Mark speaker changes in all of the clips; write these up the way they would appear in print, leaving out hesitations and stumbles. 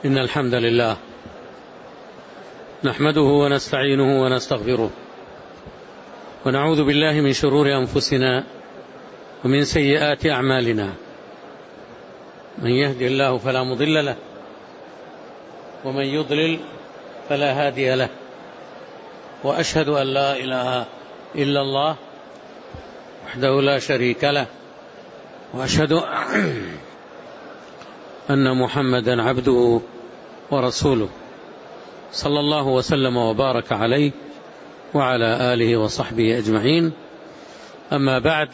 Speaker 1: إن الحمد لله نحمده ونستعينه ونستغفره ونعوذ بالله من شرور أنفسنا ومن سيئات أعمالنا. من يهدي الله فلا مضل له ومن يضلل فلا هادي له، وأشهد أن لا إله إلا الله وحده لا شريك له، وأشهد أن محمدا عبده ورسوله صلى الله وسلم وبارك عليه وعلى آله وصحبه أجمعين. أما بعد،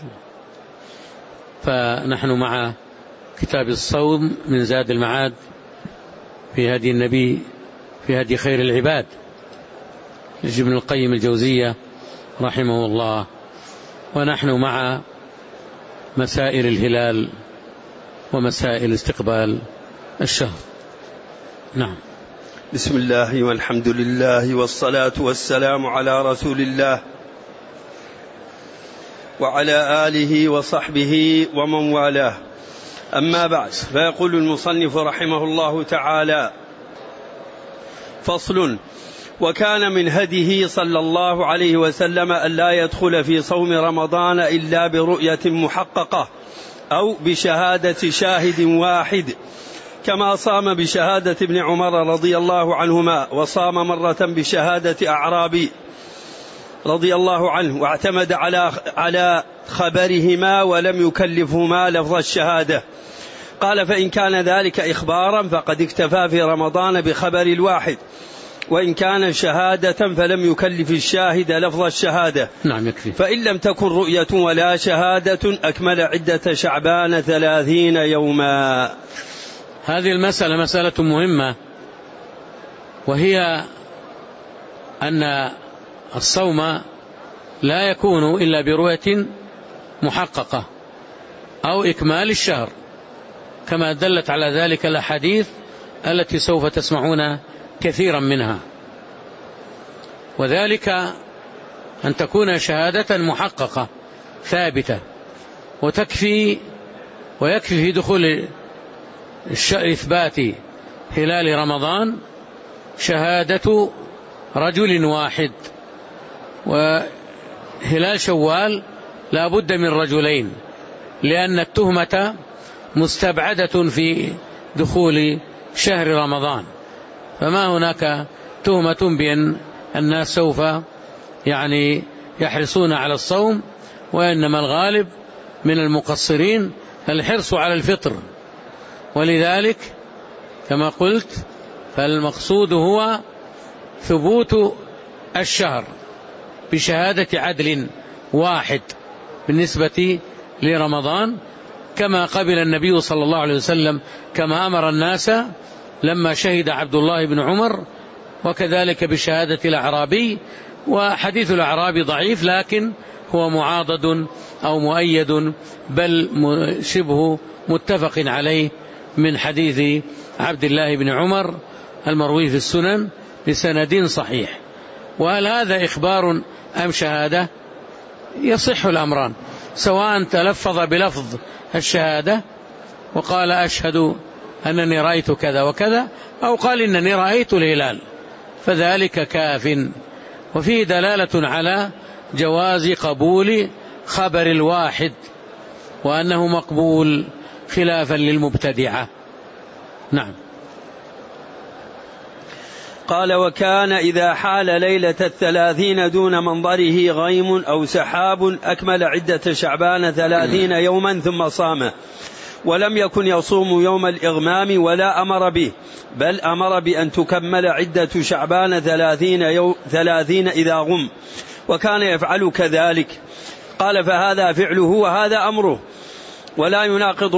Speaker 1: فنحن مع كتاب الصوم من زاد المعاد في هدي النبي في هدي خير العباد لابن القيم الجوزية رحمه الله، ونحن مع مسائل الهلال ومسائل استقبال الشهر. نعم.
Speaker 2: بسم الله والحمد لله والصلاة والسلام على رسول الله وعلى آله وصحبه ومن والاه. أما بعد، فيقول المصنف رحمه الله تعالى: فصل. وكان من هديه صلى الله عليه وسلم أن لا يدخل في صوم رمضان إلا برؤية محققة أو بشهادة شاهد واحد، كما صام بشهادة ابن عمر رضي الله عنهما، وصام مرة بشهادة أعرابي رضي الله عنه، واعتمد على خبرهما ولم يكلفهما لفظ الشهادة. قال: فإن كان ذلك إخبارا فقد اكتفى في رمضان بخبر الواحد، وإن كان شهادة فلم يكلف الشاهد لفظ الشهادة.
Speaker 1: نعم، يكفي.
Speaker 2: فإن لم تكن رؤية ولا شهادة أكمل عدة شعبان 30 يوما.
Speaker 1: هذه المسألة مسألة مهمة، وهي أن الصوم لا يكون إلا برؤية محققة أو إكمال الشهر، كما دلت على ذلك الأحاديث التي سوف تسمعون كثيرا منها، وذلك أن تكون شهادة محققة ثابتة، ويكفي في دخول إثبات هلال رمضان شهادة رجل واحد، وهلال شوال لا بد من رجلين، لأن التهمة مستبعدة في دخول شهر رمضان، فما هناك تهمة بأن الناس سوف يحرصون على الصوم، وإنما الغالب من المقصرين الحرص على الفطر. ولذلك كما قلت، فالمقصود هو ثبوت الشهر بشهادة عدل واحد بالنسبة لرمضان، كما قبل النبي صلى الله عليه وسلم، كما أمر الناس لما شهد عبد الله بن عمر، وكذلك بشهادة الأعرابي. وحديث الأعرابي ضعيف، لكن هو معاضد أو مؤيد، بل شبه متفق عليه، من حديث عبد الله بن عمر المروي في السنن بسند صحيح. وهل هذا إخبار أم شهادة؟ يصح الأمران، سواء تلفظ بلفظ الشهادة وقال: أشهد أنني رأيت كذا وكذا، أو قال: إنني رأيت الهلال، فذلك كاف. وفيه دلالة على جواز قبول خبر الواحد، وأنه مقبول خلافا للمبتدعة. نعم.
Speaker 2: قال: وكان إذا حال ليلة 30 دون منظره غيم أو سحاب أكمل عدة شعبان 30 يوما ثم صام، ولم يكن يصوم يوم الإغمام ولا أمر به، بل أمر بأن تكمل عدة شعبان 30 إذا غم، وكان يفعل كذلك. قال: فهذا فعله وهذا أمره، ولا يناقض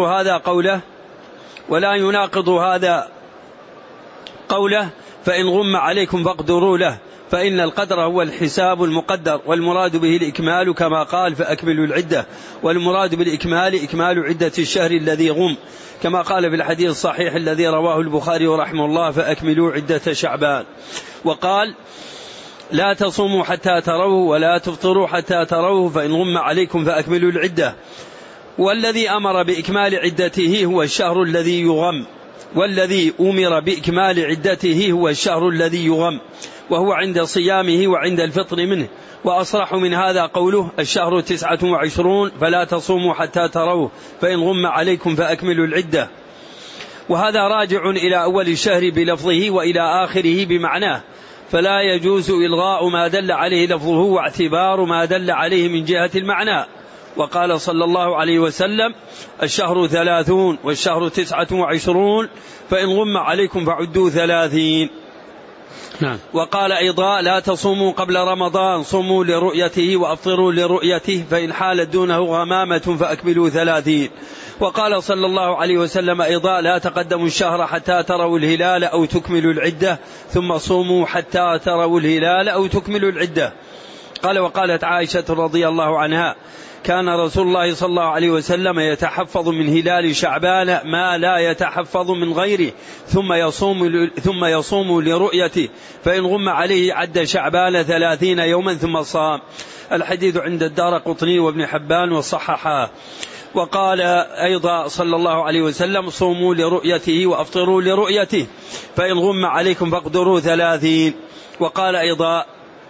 Speaker 2: هذا قوله: فإن غم عليكم فاقدروا له، فإن القدر هو الحساب المقدر، والمراد به الإكمال، كما قال: فأكملوا العدة، والمراد بالإكمال إكمال عدة الشهر الذي غم، كما قال في الحديث الصحيح الذي رواه البخاري رحمه الله: فأكملوا عدة شعبان. وقال: لا تصوموا حتى تروه ولا تفطروا حتى تروه، فإن غم عليكم فأكملوا العدة. والذي أمر بإكمال عدته هو الشهر الذي يغم، والذي أمر بإكمال عدته هو الشهر الذي يغم، وهو عند صيامه وعند الفطر منه. وأصرح من هذا قوله: الشهر 29 فلا تصوموا حتى تروه فإن غم عليكم فأكملوا العدة. وهذا راجع إلى أول الشهر بلفظه وإلى آخره بمعناه، فلا يجوز إلغاء ما دل عليه لفظه واعتبار ما دل عليه من جهة المعنى. وقال صلى الله عليه وسلم: الشهر 30 والشهر 29 فإن غم عليكم فعدوا 30.
Speaker 1: نعم.
Speaker 2: وقال أيضا: لا تصوموا قبل رمضان، صوموا لرؤيته وأفطروا لرؤيته، فإن حالت دونه غمامة فأكملوا 30. وقال صلى الله عليه وسلم أيضا: لا تقدموا الشهر حتى تروا الهلال أو تكملوا العدة، ثم صوموا حتى تروا الهلال أو تكملوا العدة. قال: وقالت عائشة رضي الله عنها: كان رسول الله صلى الله عليه وسلم يتحفظ من هلال شعبان ما لا يتحفظ من غيره، ثم يصوم لرؤيته، فإن غم عليه عد شعبان 30 يوما ثم صام. الحديث عند الدارقطني وابن حبان وصححاه. وقال أيضا صلى الله عليه وسلم: صوموا لرؤيته وأفطروا لرؤيته، فإن غم عليكم فاقدروا 30. وقال أيضا: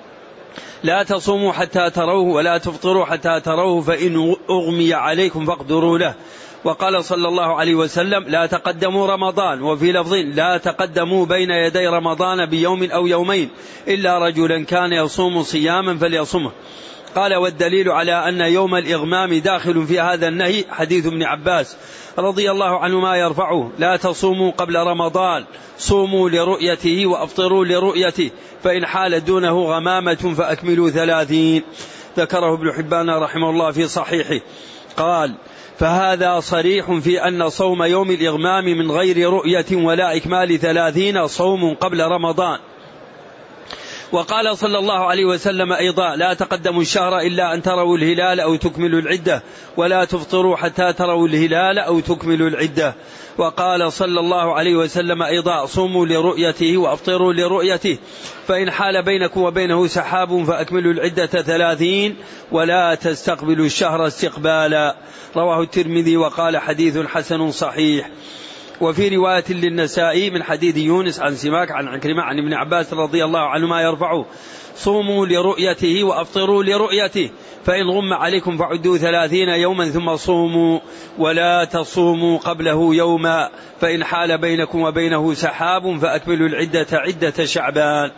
Speaker 2: لا تصوموا حتى تروه ولا تفطروا حتى تروه، فإن أغمي عليكم فاقدروا له. وقال صلى الله عليه وسلم: لا تقدموا رمضان، وفي لفظ: لا تقدموا بين يدي رمضان بيوم أو يومين إلا رجلا كان يصوم صياما فليصمه. قال: والدليل على أن يوم الإغمام داخل في هذا النهي حديث ابن عباس رضي الله عنهما يرفعه: لا تصوموا قبل رمضان، صوموا لرؤيته وأفطروا لرؤيته، فإن حال دونه غمامة فأكملوا 30. ذكره ابن حبان رحمه الله في صحيحه. قال: فهذا صريح في أن صوم يوم الإغمام من غير رؤية ولا إكمال 30 صوم قبل رمضان. وقال صلى الله عليه وسلم أيضا: لا تقدموا الشهر إلا أن تروا الهلال أو تكملوا العدة، ولا تفطروا حتى تروا الهلال أو تكملوا العدة. وقال صلى الله عليه وسلم أيضا: صوموا لرؤيته وأفطروا لرؤيته، فإن حال بينكم وبينه سحاب فأكملوا العدة 30 ولا تستقبلوا الشهر استقبالا. رواه الترمذي وقال: حديث حسن صحيح. وفي رواية للنسائي من حديث يونس عن سماك عن عكرمة عن ابن عباس رضي الله عنهما يرفعه: صوموا لرؤيته وأفطروا لرؤيته، فإن غم عليكم فعدوا 30 يوما ثم صوموا، ولا تصوموا قبله يوما، فإن حال بينكم وبينه سحاب فأكملوا العدة عدة شعبان.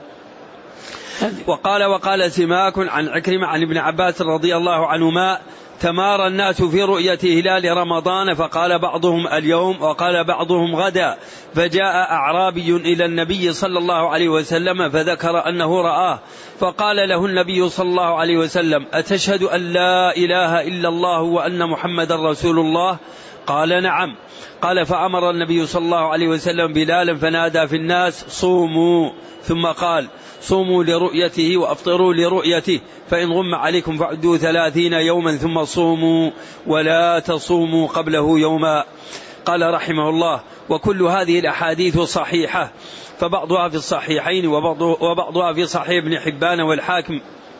Speaker 2: وقال سماك عن عكرمة عن ابن عباس رضي الله عنهما: تمارى الناس في رؤية هلال رمضان، فقال بعضهم اليوم وقال بعضهم غدا، فجاء أعرابي إلى النبي صلى الله عليه وسلم فذكر أنه رآه، فقال له النبي صلى الله عليه وسلم: أتشهد أن لا إله إلا الله وأن محمد رسول الله؟ قال: نعم. قال: فأمر النبي صلى الله عليه وسلم بلالا فنادى في الناس: صوموا، ثم قال: صوموا لرؤيته وأفطروا لرؤيته، فإن غم عليكم فعدوا 30 يوما ثم صوموا، ولا تصوموا قبله يوما. قال رحمه الله: وكل هذه الأحاديث صحيحة، فبعضها في الصحيحين وبعضها في صحيح ابن حبان والحاكم،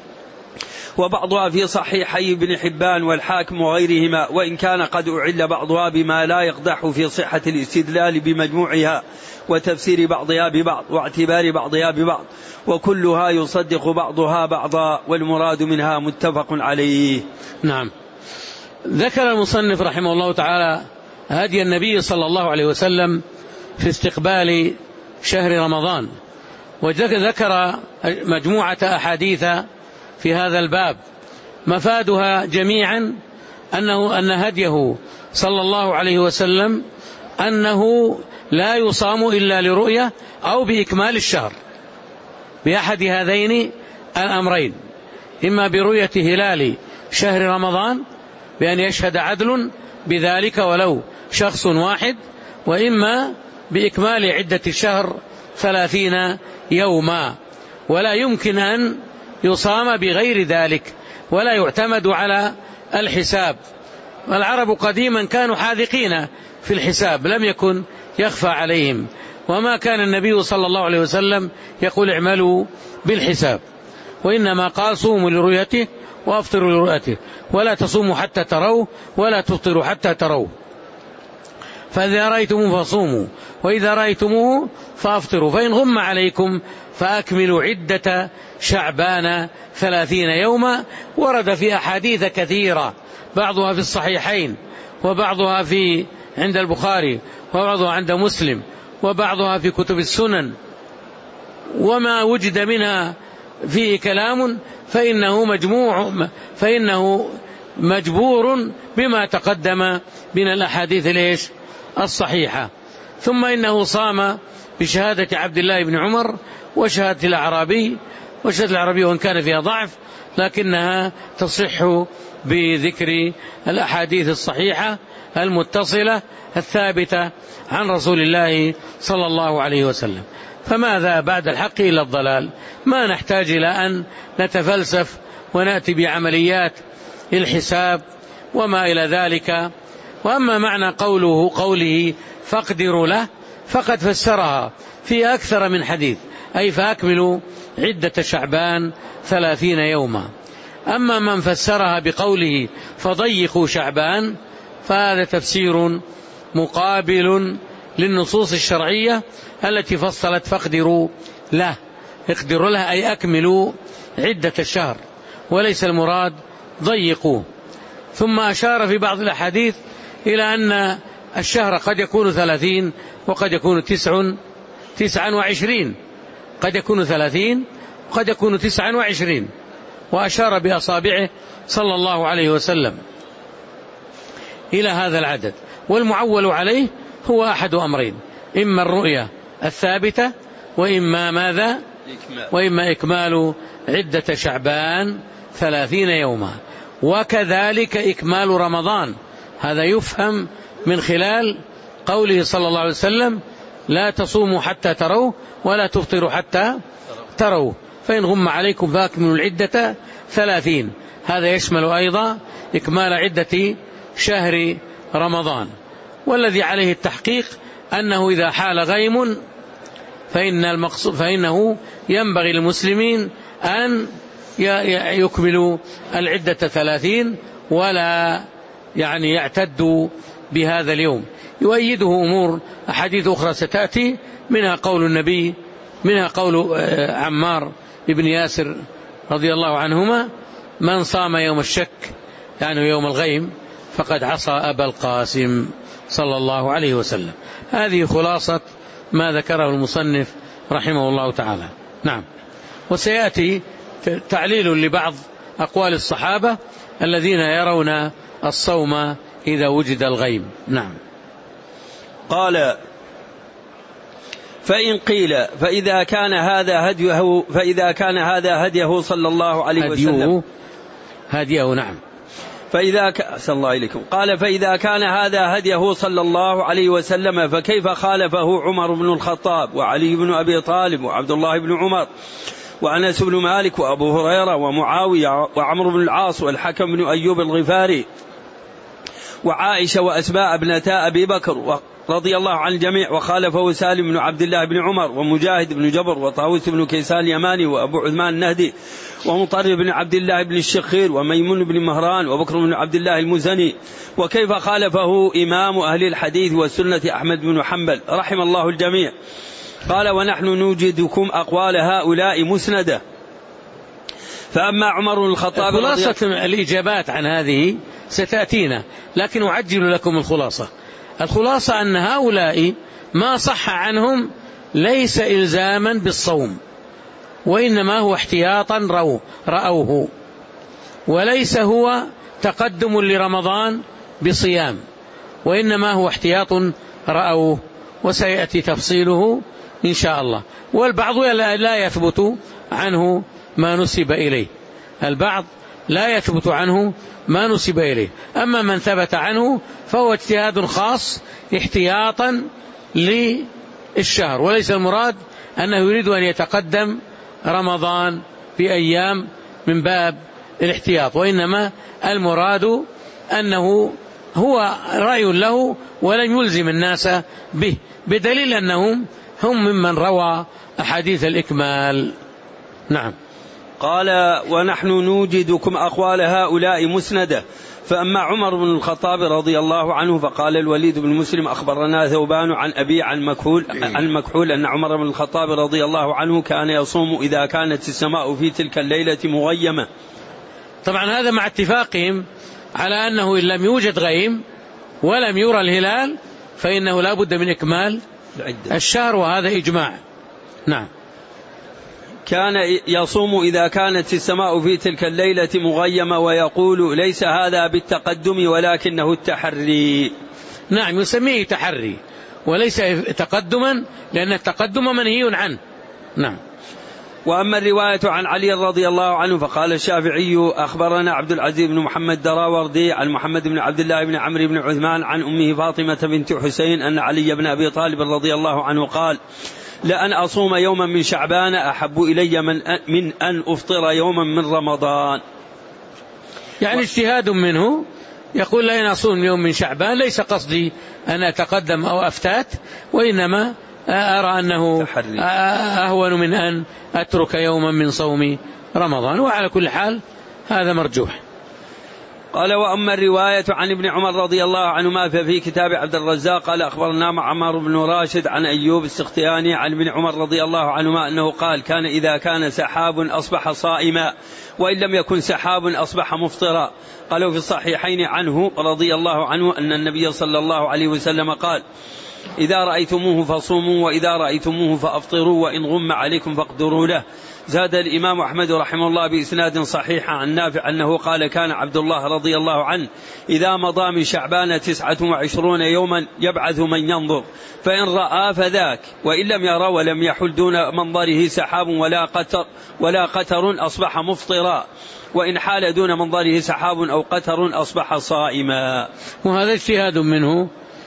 Speaker 2: وبعضها في صحيحي ابن حبان والحاكم وغيرهما، وإن كان قد أعل بعضها بما لا يقدح في صحة الاستدلال بمجموعها وتفسير بعضها ببعض واعتبار بعضها ببعض، وكلها يصدق بعضها بعضا، والمراد منها متفق عليه.
Speaker 1: نعم. ذكر المصنف رحمه الله تعالى هدي النبي صلى الله عليه وسلم في استقبال شهر رمضان، وذكر مجموعة أحاديث في هذا الباب، مفادها جميعا أن هديه صلى الله عليه وسلم أنه لا يصام إلا لرؤية أو بإكمال الشهر، بأحد هذين الأمرين: إما برؤية هلال شهر رمضان بأن يشهد عدل بذلك ولو شخص واحد، وإما بإكمال عدة الشهر 30 يوما، ولا يمكن أن يصام بغير ذلك، ولا يعتمد على الحساب. والعرب قديما كانوا حاذقين في الحساب، لم يكن يخفى عليهم، وما كان النبي صلى الله عليه وسلم يقول اعملوا بالحساب، وإنما قال: صوموا لرؤيته وأفطروا لرؤيته، ولا تصوموا حتى تروا ولا تفطروا حتى تروا. فإذا رأيتموه فصوموا وإذا رأيتموه فأفطروا فإن غم عليكم فأكملوا عدة شعبان 30 يوما. ورد في أحاديث كثيرة بعضها في الصحيحين وبعضها عند البخاري وبعضها عند مسلم وبعضها في كتب السنن، وما وجد منها فيه كلام فإنه مجبور بما تقدم من الأحاديث الصحيحة. ثم إنه صام بشهادة عبد الله بن عمر وشهادة الأعرابي وإن كان فيها ضعف لكنها تصح بذكر الأحاديث الصحيحة المتصلة الثابتة عن رسول الله صلى الله عليه وسلم. فماذا بعد الحق إلا الضلال؟ ما نحتاج إلى أن نتفلسف ونأتي بعمليات الحساب وما إلى ذلك. وأما معنى قوله فاقدروا له فقد فسرها في أكثر من حديث، أي فأكملوا عدة شعبان 30 يوما. أما من فسرها بقوله فضيقوا شعبان فهذا تفسير مقابل للنصوص الشرعية التي فصلت فاقدروا له. اقدروا له أي أكملوا عدة الشهر، وليس المراد ضيقوه. ثم أشار في بعض الأحاديث إلى أن الشهر قد يكون 30 وقد يكون 29، قد يكون 30 وقد يكون 29، وأشار بأصابعه صلى الله عليه وسلم إلى هذا العدد. والمعول عليه هو أحد أمرين: إما الرؤية الثابتة وإما ماذا؟ وإما إكمال عدة شعبان 30 يوما. وكذلك إكمال رمضان، هذا يفهم من خلال قوله صلى الله عليه وسلم: لا تصوموا حتى تروا ولا تفطروا حتى تروا فإن غم عليكم فأكملوا العدة 30. هذا يشمل أيضا إكمال عدة شهر رمضان. والذي عليه التحقيق أنه إذا حال غيم فإنه ينبغي للمسلمين أن يكملوا العدة 30 ولا يعتدوا بهذا اليوم. يؤيده أمور أحاديث أخرى ستأتي، منها قول النبي، منها قول عمار بن ياسر رضي الله عنهما: من صام يوم الشك يوم الغيم فقد عصى أبا القاسم صلى الله عليه وسلم. هذه خلاصة ما ذكره المصنف رحمه الله تعالى. نعم. وسيأتي تعليل لبعض أقوال الصحابة الذين يرون الصوم إذا وجد الغيم. نعم.
Speaker 2: قال: فإن قيل فإذا كان هذا هديه صلى الله عليه وسلم
Speaker 1: هديه. نعم.
Speaker 2: أحسن الله إليكم. قال: فإذا كان هذا هديه صلى الله عليه وسلم فكيف خالفه عمر بن الخطاب وعلي بن أبي طالب وعبد الله بن عمر وأنس بن مالك وأبو هريرة ومعاوية وعمرو بن العاص والحكم بن أيوب الغفاري وعائشة وأسماء ابنتا أبي بكر رضي الله عن الجميع، وخالفه سالم بن عبد الله بن عمر ومجاهد بن جبر وطاووس بن كيسان اليماني وأبو عثمان النهدي ومطرب بن عبد الله بن الشخير وميمون بن مهران وبكر بن عبد الله المزني. وكيف خالفه إمام أهل الحديث والسنة أحمد بن حنبل رحم الله الجميع. قال: ونحن نوجدكم أقوال هؤلاء مسندة. فأما عمر بن الخطاب
Speaker 1: خلاصة الإجابات عن هذه ستأتينا، لكن أعجل لكم الخلاصة أن هؤلاء ما صح عنهم ليس إلزاما بالصوم، وإنما هو احتياطا رأوه، وليس هو تقدم لرمضان بصيام، وإنما هو احتياط رأوه، وسيأتي تفصيله إن شاء الله. والبعض لا يثبت عنه ما نسب إليه، البعض لا يثبت عنه ما نسب إليه. أما من ثبت عنه فهو اجتهاد خاص احتياطا للشهر، وليس المراد أنه يريد أن يتقدم رمضان بأيام من باب الاحتياط، وإنما المراد أنه هو رأي له ولن يلزم الناس به، بدليل أنهم هم ممن روى أحاديث الإكمال. نعم.
Speaker 2: قال: ونحن نوجدكم أقوال هؤلاء مسندة. فأما عمر بن الخطاب رضي الله عنه فقال الوليد بن مسلم أخبرنا ثوبان عن أبي عن مكحول أن عمر بن الخطاب رضي الله عنه كان يصوم إذا كانت السماء في تلك الليلة مغيمة.
Speaker 1: طبعا هذا مع اتفاقهم على أنه إن لم يوجد غيم ولم يرى الهلال فإنه لا بد من إكمال الشهر، وهذا إجماع. نعم.
Speaker 2: كان يصوم إذا كانت السماء في تلك الليلة مغيمة ويقول ليس هذا بالتقدم ولكنه التحري.
Speaker 1: نعم، يسميه تحري وليس تقدما، لأن التقدم منهي عنه. نعم.
Speaker 2: وأما الرواية عن علي رضي الله عنه فقال الشافعي أخبرنا عبد العزيز بن محمد دراوردي عن محمد بن عبد الله بن عمرو بن عثمان عن أمه فاطمة بنت حسين أن علي بن أبي طالب رضي الله عنه قال لأن أصوم يوما من شعبان أحب إلي من أن أفطر يوما من رمضان.
Speaker 1: يعني اجتهاد منه، يقول لأن أصوم يوم من شعبان ليس قصدي أن أتقدم أو أفتات، وإنما أرى أنه أهون من أن أترك يوما من صوم رمضان، وعلى كل حال هذا مرجوح.
Speaker 2: قال وأما الرواية عن ابن عمر رضي الله عنهما ففي كتاب عبد الرزاق قال أخبرنا معمر بن راشد عن أيوب السختياني عن ابن عمر رضي الله عنهما أنه قال كان إذا كان سحاب أصبح صائما وإن لم يكن سحاب أصبح مفطرا. قالوا في الصحيحين عنه رضي الله عنه أن النبي صلى الله عليه وسلم قال إذا رأيتموه فصوموا وإذا رأيتموه فأفطروا وإن غم عليكم فاقدروا له. زاد الإمام أحمد رحمه الله بإسناد صحيح عن نافع أنه قال كان عبد الله رضي الله عنه إذا مضى من شعبان 29 يوما يبعث من ينظر فإن رأى فذاك وإن لم يرى ولم يحل دون منظره سحاب ولا قتر أصبح مفطرا وإن حال دون منظره سحاب أو قتر أصبح صائما.
Speaker 1: وهذا اجتهاد منه،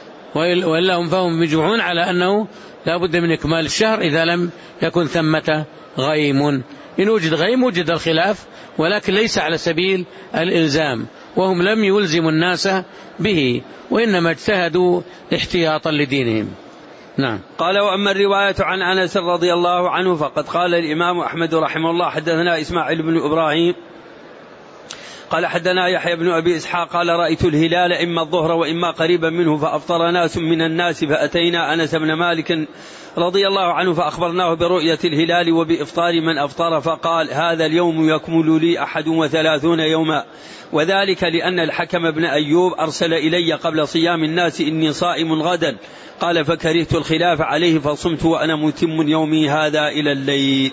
Speaker 1: وإلا هم فهم مجمعون على أنه لا بد من إكمال الشهر إذا لم يكن ثمة غيم. إن وجد غيم وجد الخلاف، ولكن ليس على سبيل الإلزام، وهم لم يلزموا الناس به وإنما اجتهدوا احتياطا لدينهم. نعم.
Speaker 2: قال وأما الرواية عن أنس رضي الله عنه فقد قال الإمام أحمد رحمه الله حدثنا إسماعيل بن إبراهيم قال حدثنا يحيى بن أبي إسحاق قال رأيت الهلال إما الظهر وإما قريبا منه فأفطر ناس من الناس فأتينا أنس بن مالك رضي الله عنه فأخبرناه برؤية الهلال وبإفطار من أفطر فقال هذا اليوم يكمل لي 31 يوما وذلك لأن الحكم بن أيوب أرسل إلي قبل صيام الناس إني صائم غدا قال فكرهت الخلاف عليه فصمت وأنا متم يومي هذا إلى الليل.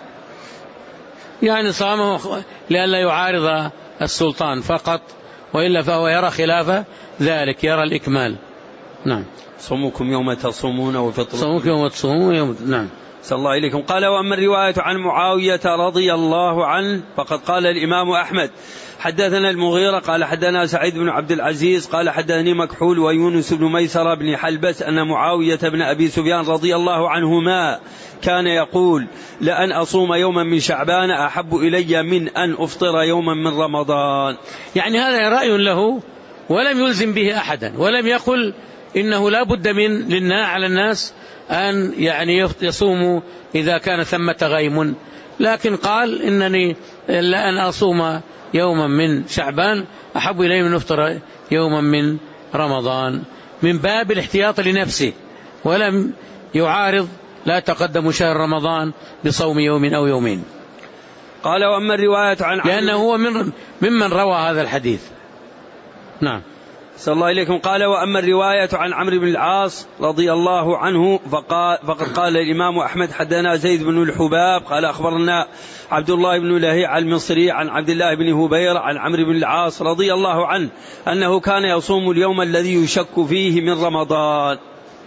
Speaker 1: يعني صامه لئلا يعارض السلطان فقط، وإلا فهو يرى خلاف ذلك، يرى الإكمال. نعم.
Speaker 2: صومكم يوم تصومون وفطركم
Speaker 1: صومكم يوم تصومون. نعم.
Speaker 2: صلى الله عليكم. قال وأما الرواية عن معاوية رضي الله عنه فقد قال الإمام أحمد حدثنا المغيرة قال حدثنا سعيد بن عبد العزيز قال حدثني مكحول ويونس بن ميسرة بن حلبس أن معاوية بن أبي سفيان رضي الله عنهما كان يقول لأن أصوم يوما من شعبان أحب إلي من أن أفطر يوما من رمضان.
Speaker 1: يعني هذا رأي له ولم يلزم به أحدا، ولم يقل إنه لا بد من على الناس أن يعني يصوموا إذا كان ثمة غيم، لكن قال إنني لأن أصوم يوما من شعبان أحب إلي من أفطر يوما من رمضان، من باب الاحتياط لنفسه، ولم يعارض لا تقدم شهر رمضان بصوم يوم أو يومين.
Speaker 2: قال وأما الرواية عن
Speaker 1: لأنه هو ممن روى هذا الحديث. نعم.
Speaker 2: صلى الله عليكم. قال وأما الرواية عن عمرو بن العاص رضي الله عنه فقد قال الإمام أحمد حدثنا زيد بن الحباب قال أخبرنا عبد الله بن لهيع المصري عن عبد الله بن هبير عن عمرو بن العاص رضي الله عنه أنه كان يصوم اليوم الذي يشك فيه من رمضان،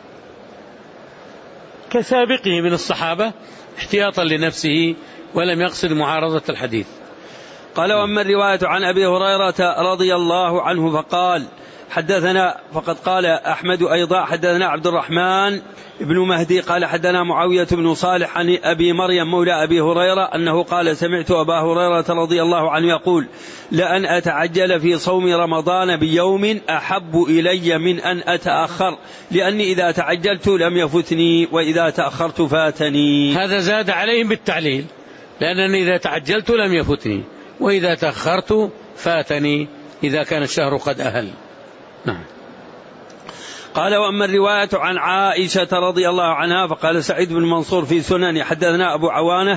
Speaker 1: كسابقه من الصحابة احتياطا لنفسه ولم يقصد معارضة الحديث.
Speaker 2: قال وأما الرواية عن أبي هريرة رضي الله عنه فقال حدثنا فقد قال أحمد أيضا حدثنا عبد الرحمن ابن مهدي قال حدثنا معاوية بن صالح عن أبي مريم مولى أبي هريرة أنه قال سمعت أبا هريرة رضي الله عنه يقول لأن أتعجل في صوم رمضان بيوم أحب إلي من أن أتأخر لأني إذا تعجلت لم يفتني وإذا تأخرت فاتني.
Speaker 1: هذا زاد عليهم بالتعليل، لأنني إذا تعجلت لم يفتني وإذا تأخرت فاتني، إذا كان الشهر قد أهل. نعم.
Speaker 2: قال وأما الرواية عن عائشة رضي الله عنها فقال سعيد بن منصور في سنن حدثنا أبو عوانة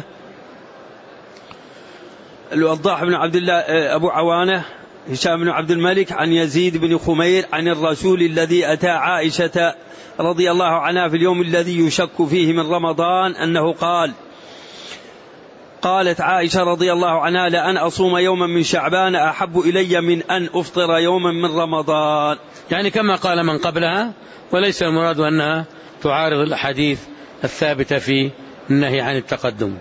Speaker 2: الوضاح بن عبد الله أبو عوانة هشام بن عبد الملك عن يزيد بن خمير عن الرسول الذي أتى عائشة رضي الله عنها في اليوم الذي يشك فيه من رمضان أنه قالت عائشة رضي الله عنها لأن أصوم يوما من شعبان أحب إلي من أن أفطر يوما من رمضان،
Speaker 1: يعني كما قال من قبلها، وليس المراد أنها تعارض الأحاديث الثابتة في النهي عن التقدم.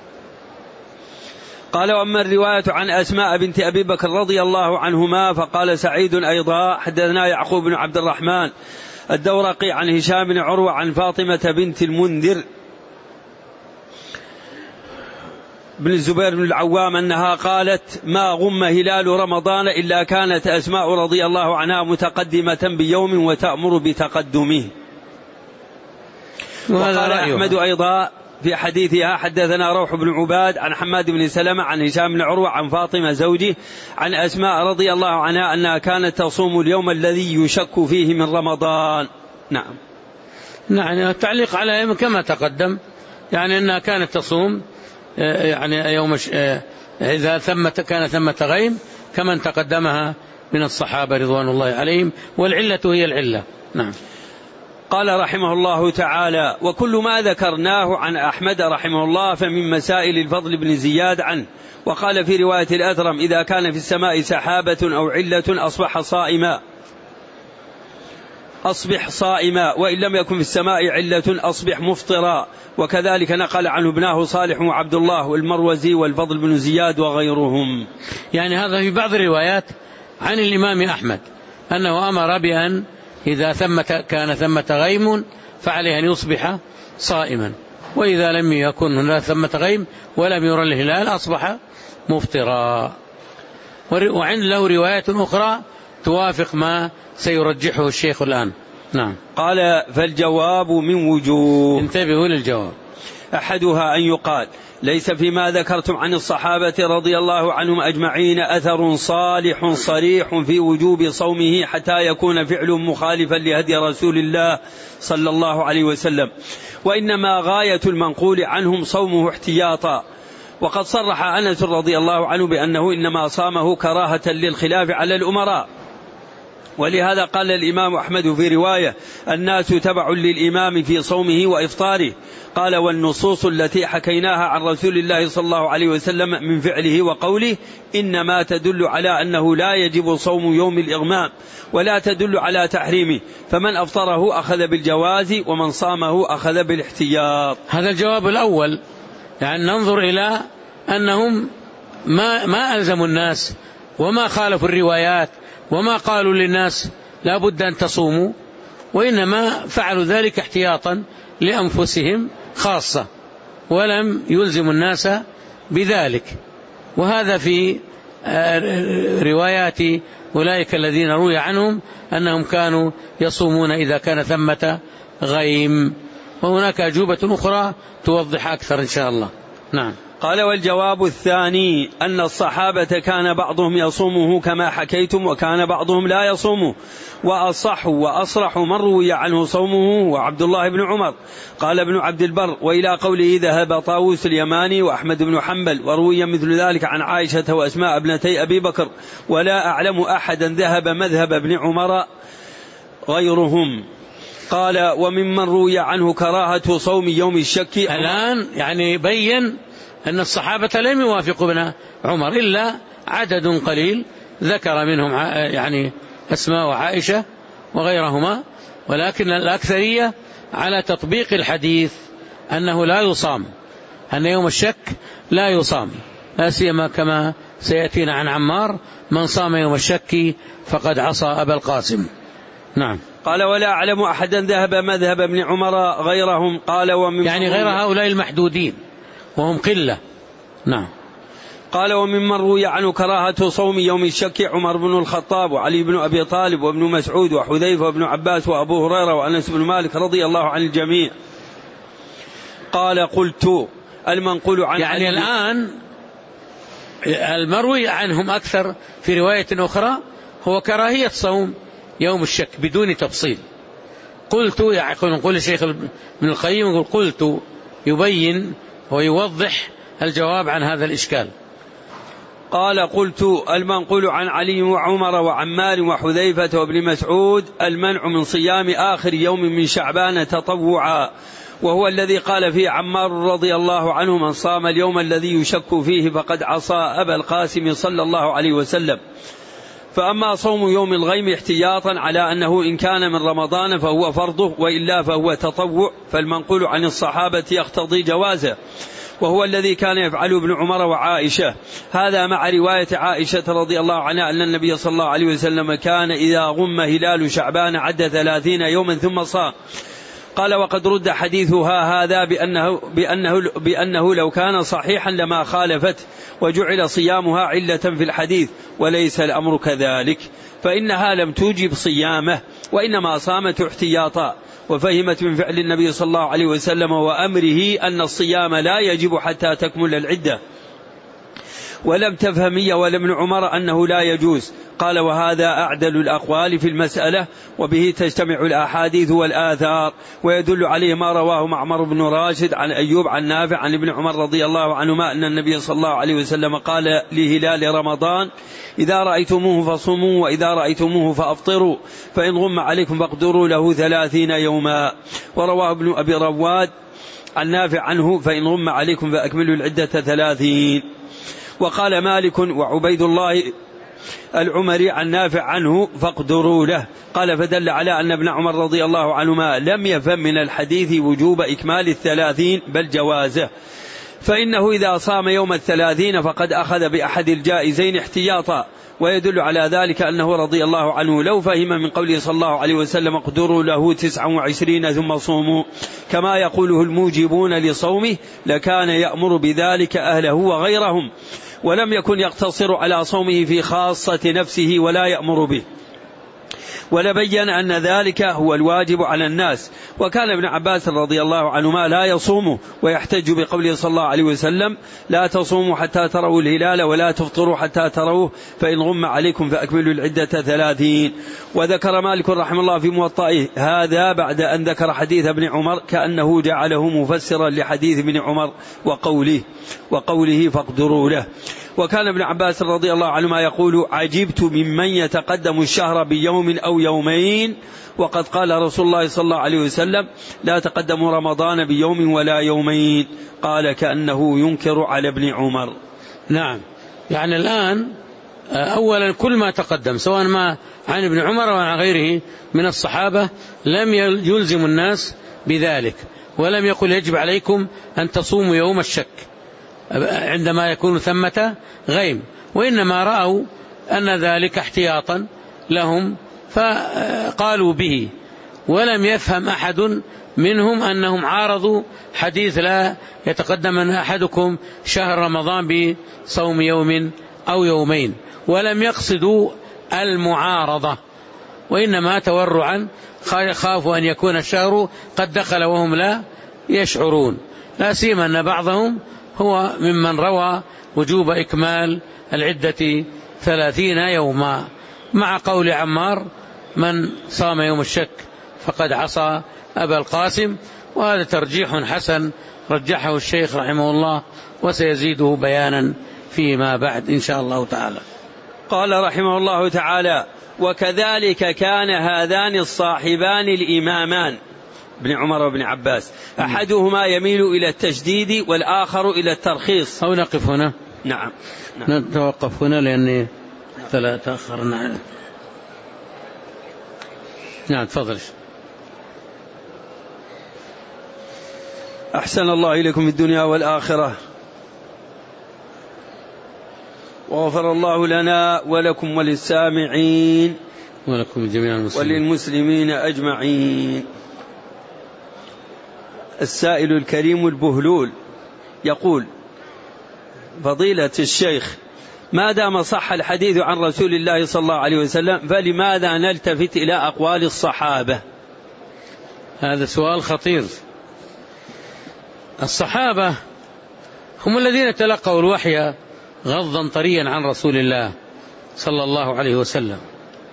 Speaker 2: قال وأما الرواية عن أسماء بنت أبي بكر رضي الله عنهما فقال سعيد أيضا حدثنا يعقوب بن عبد الرحمن الدورقي عن هشام بن عروة عن فاطمة بنت المنذر بن الزبير بن العوام أنها قالت ما غم هلال رمضان إلا كانت أسماء رضي الله عنها متقدمة بيوم وتأمر بتقدمه. وقال أحمد أيضا في حديثها حدثنا روح بن عباد عن حماد بن سلمة عن هشام بن عروة عن فاطمة زوجه عن أسماء رضي الله عنها أنها كانت تصوم اليوم الذي يشك فيه من رمضان. نعم.
Speaker 1: التعليق على كما تقدم، يعني أنها كانت تصوم يعني يوم إذا كان ثمة غيم كمن تقدمها من الصحابة رضوان الله عليهم، والعلة هي العلة. نعم.
Speaker 2: قال رحمه الله تعالى وكل ما ذكرناه عن أحمد رحمه الله فمن مسائل الفضل بن زياد عنه. وقال في رواية الأثرم إذا كان في السماء سحابة أو علة أصبح صائما وإن لم يكن في السماء علة أصبح مفطرا. وكذلك نقل عنه ابناه صالح وعبد الله والمروزي والفضل بن زياد وغيرهم.
Speaker 1: يعني هذا في بعض الروايات عن الإمام أحمد أنه أمر بأن إذا كان ثمة غيم فعليه أن يصبح صائما، وإذا لم يكن هناك ثمة غيم ولم يرى الهلال أصبح مفطرا. وعند له روايات أخرى توافق ما سيرجحه الشيخ الآن. نعم.
Speaker 2: قال فالجواب من وجوه،
Speaker 1: انتبهوا للجواب.
Speaker 2: أحدها أن يقال ليس فيما ذكرتم عن الصحابة رضي الله عنهم أجمعين أثر صالح صريح في وجوب صومه حتى يكون فعل مخالفا لهدي رسول الله صلى الله عليه وسلم، وإنما غاية المنقول عنهم صومه احتياطا. وقد صرح أنس رضي الله عنه بأنه إنما صامه كراهة للخلاف على الأمراء، ولهذا قال الإمام أحمد في رواية الناس تبع للإمام في صومه وإفطاره. قال والنصوص التي حكيناها عن رسول الله صلى الله عليه وسلم من فعله وقوله إنما تدل على أنه لا يجب صوم يوم الإغمام ولا تدل على تحريمه، فمن أفطره أخذ بالجواز ومن صامه أخذ بالاحتياط.
Speaker 1: هذا الجواب الأول، يعني ننظر إلى أنهم ما ألزموا الناس وما خالفوا الروايات وما قالوا للناس لا بد أن تصوموا، وإنما فعلوا ذلك احتياطا لأنفسهم خاصة ولم يلزموا الناس بذلك. وهذا في روايات أولئك الذين روي عنهم أنهم كانوا يصومون إذا كان ثمة غيم، وهناك أجوبة أخرى توضح أكثر إن شاء الله. نعم.
Speaker 2: قال والجواب الثاني أن الصحابة كان بعضهم يصومه كما حكيتم وكان بعضهم لا يصومه، وأصح وأصرح من روي عنه صومه وعبد الله بن عمر. قال ابن عبد البر وإلى قوله ذهب طاووس اليماني وأحمد بن حنبل، وروي مثل ذلك عن عائشة وأسماء ابنتي أبي بكر، ولا أعلم أحدا ذهب مذهب ابن عمر غيرهم. قال وممن روي عنه كراهة صوم يوم الشك.
Speaker 1: الآن يعني بين أن الصحابة لم يوافقوا ابن عمر إلا عدد قليل ذكر منهم يعني أسماء وعائشة وغيرهما، ولكن الأكثرية على تطبيق الحديث أنه لا يصام، أن يوم الشك لا يصام، لا سيما كما سيأتينا عن عمار من صام يوم الشك فقد عصى أبا القاسم. نعم.
Speaker 2: قال ولا أعلم أحدا ذهب مذهب ابن عمر غيرهم. قال
Speaker 1: يعني غير هؤلاء المحدودين وهم قلة. نعم.
Speaker 2: قال وممن روي عنه كراهة صوم يوم الشك عمر بن الخطاب وعلي بن أبي طالب وابن مسعود وحذيفة وابن عباس وأبو هريرة وأنس بن مالك رضي الله عن الجميع. قال قلت المنقول عن
Speaker 1: يعني الآن المروي عنهم أكثر في رواية أخرى هو كراهية صوم يوم الشك بدون تفصيل. قلت، يقول الشيخ ابن القيم، يقول قلت يبين ويوضح الجواب عن هذا الإشكال.
Speaker 2: قال قلت المنقول عن علي وعمر وعمار وحذيفة وابن مسعود المنع من صيام آخر يوم من شعبان تطوعا، وهو الذي قال فيه عمار رضي الله عنه: من صام اليوم الذي يشك فيه فقد عصى أبا القاسم صلى الله عليه وسلم. فأما صوم يوم الغيم احتياطا على أنه إن كان من رمضان فهو فرضه، وإلا فهو تطوع، فالمنقول عن الصحابة يقتضي جوازه، وهو الذي كان يفعل ابن عمر وعائشة. هذا مع رواية عائشة رضي الله عنها أن النبي صلى الله عليه وسلم كان إذا غم هلال شعبان عد 30 يوما ثم صام. قال: وقد رد حديثها هذا بأنه لو كان صحيحا لما خالفت، وجعل صيامها علة في الحديث، وليس الأمر كذلك، فإنها لم توجب صيامه، وإنما صامت احتياطا، وفهمت من فعل النبي صلى الله عليه وسلم وأمره أن الصيام لا يجب حتى تكمل العدة، ولم تفهم هي ولا ابن عمر أنه لا يجوز. قال: وهذا أعدل الأقوال في المسألة، وبه تجتمع الأحاديث والآثار، ويدل عليه ما رواه معمر بن راشد عن أيوب عن نافع عن ابن عمر رضي الله عنهما أن النبي صلى الله عليه وسلم قال لهلال رمضان: إذا رأيتموه فصوموا، وإذا رأيتموه فأفطروا، فإن غم عليكم فاقدروا له 30 يوما. ورواه ابن أبي رواد عن نافع عنه: فإن غم عليكم فأكملوا العدة 30. وقال مالك وعبيد الله العمري عن نافع عنه: فاقدروا له. قال: فدل على أن ابن عمر رضي الله عنهما لم يفهم من الحديث وجوب إكمال 30 بل جوازه، فإنه إذا صام يوم 30 فقد أخذ بأحد الجائزين احتياطا. ويدل على ذلك أنه رضي الله عنه لو فهم من قوله صلى الله عليه وسلم: اقدروا له 29 ثم صوموا، كما يقوله الموجبون لصومه، لكان يأمر بذلك أهله وغيرهم، ولم يكن يقتصر على صومه في خاصة نفسه ولا يأمر به، ولبين أن ذلك هو الواجب على الناس. وكان ابن عباس رضي الله عنهما لا يصومه، ويحتج بقوله صلى الله عليه وسلم: لا تصوموا حتى تروا الهلال ولا تفطروا حتى تروه، فإن غم عليكم فأكملوا العدة 30. وذكر مالك رحمه الله في موطئه هذا بعد أن ذكر حديث ابن عمر، كأنه جعله مفسرا لحديث ابن عمر وقوله فاقدروا له. وكان ابن عباس رضي الله عنهما يقول: عجبت ممن يتقدم الشهر بيوم أو يومين، وقد قال رسول الله صلى الله عليه وسلم: لا تقدموا رمضان بيوم ولا يومين. قال: كأنه ينكر على ابن عمر.
Speaker 1: نعم، يعني الآن أولا كل ما تقدم سواء ما عن ابن عمر وعن غيره من الصحابة لم يلزم الناس بذلك، ولم يقل يجب عليكم أن تصوموا يوم الشك عندما يكون ثمة غيم، وإنما رأوا أن ذلك احتياطا لهم فقالوا به، ولم يفهم أحد منهم أنهم عارضوا حديث لا يتقدم أحدكم شهر رمضان بصوم يوم أو يومين، ولم يقصدوا المعارضة، وإنما تورعا خافوا أن يكون الشهر قد دخل وهم لا يشعرون، لا سيما أن بعضهم هو ممن روى وجوب إكمال العدة 30 يوما، مع قول عمار: من صام يوم الشك فقد عصى أبا القاسم. وهذا ترجيح حسن رجحه الشيخ رحمه الله، وسيزيده بيانا فيما بعد إن شاء الله تعالى.
Speaker 2: قال رحمه الله تعالى: وكذلك كان هذان الصاحبان الإمامان ابن عمر وابن عباس، أحدهما يميل إلى التشديد والآخر إلى الترخيص.
Speaker 1: أو نقف هنا؟
Speaker 2: نعم.
Speaker 1: نتوقف هنا لأني تأخرنا. نعم تفضل.
Speaker 2: أحسن الله إليكم في الدنيا والآخرة، وغفر الله لنا ولكم وللسامعين
Speaker 1: ولكم جميع المسلمين
Speaker 2: وللمسلمين أجمعين. السائل الكريم البهلول يقول: فضيلة الشيخ، ما دام صح الحديث عن رسول الله صلى الله عليه وسلم فلماذا نلتفت إلى أقوال الصحابة؟
Speaker 1: هذا سؤال خطير. الصحابة هم الذين تلقوا الوحي غضا طريا عن رسول الله صلى الله عليه وسلم،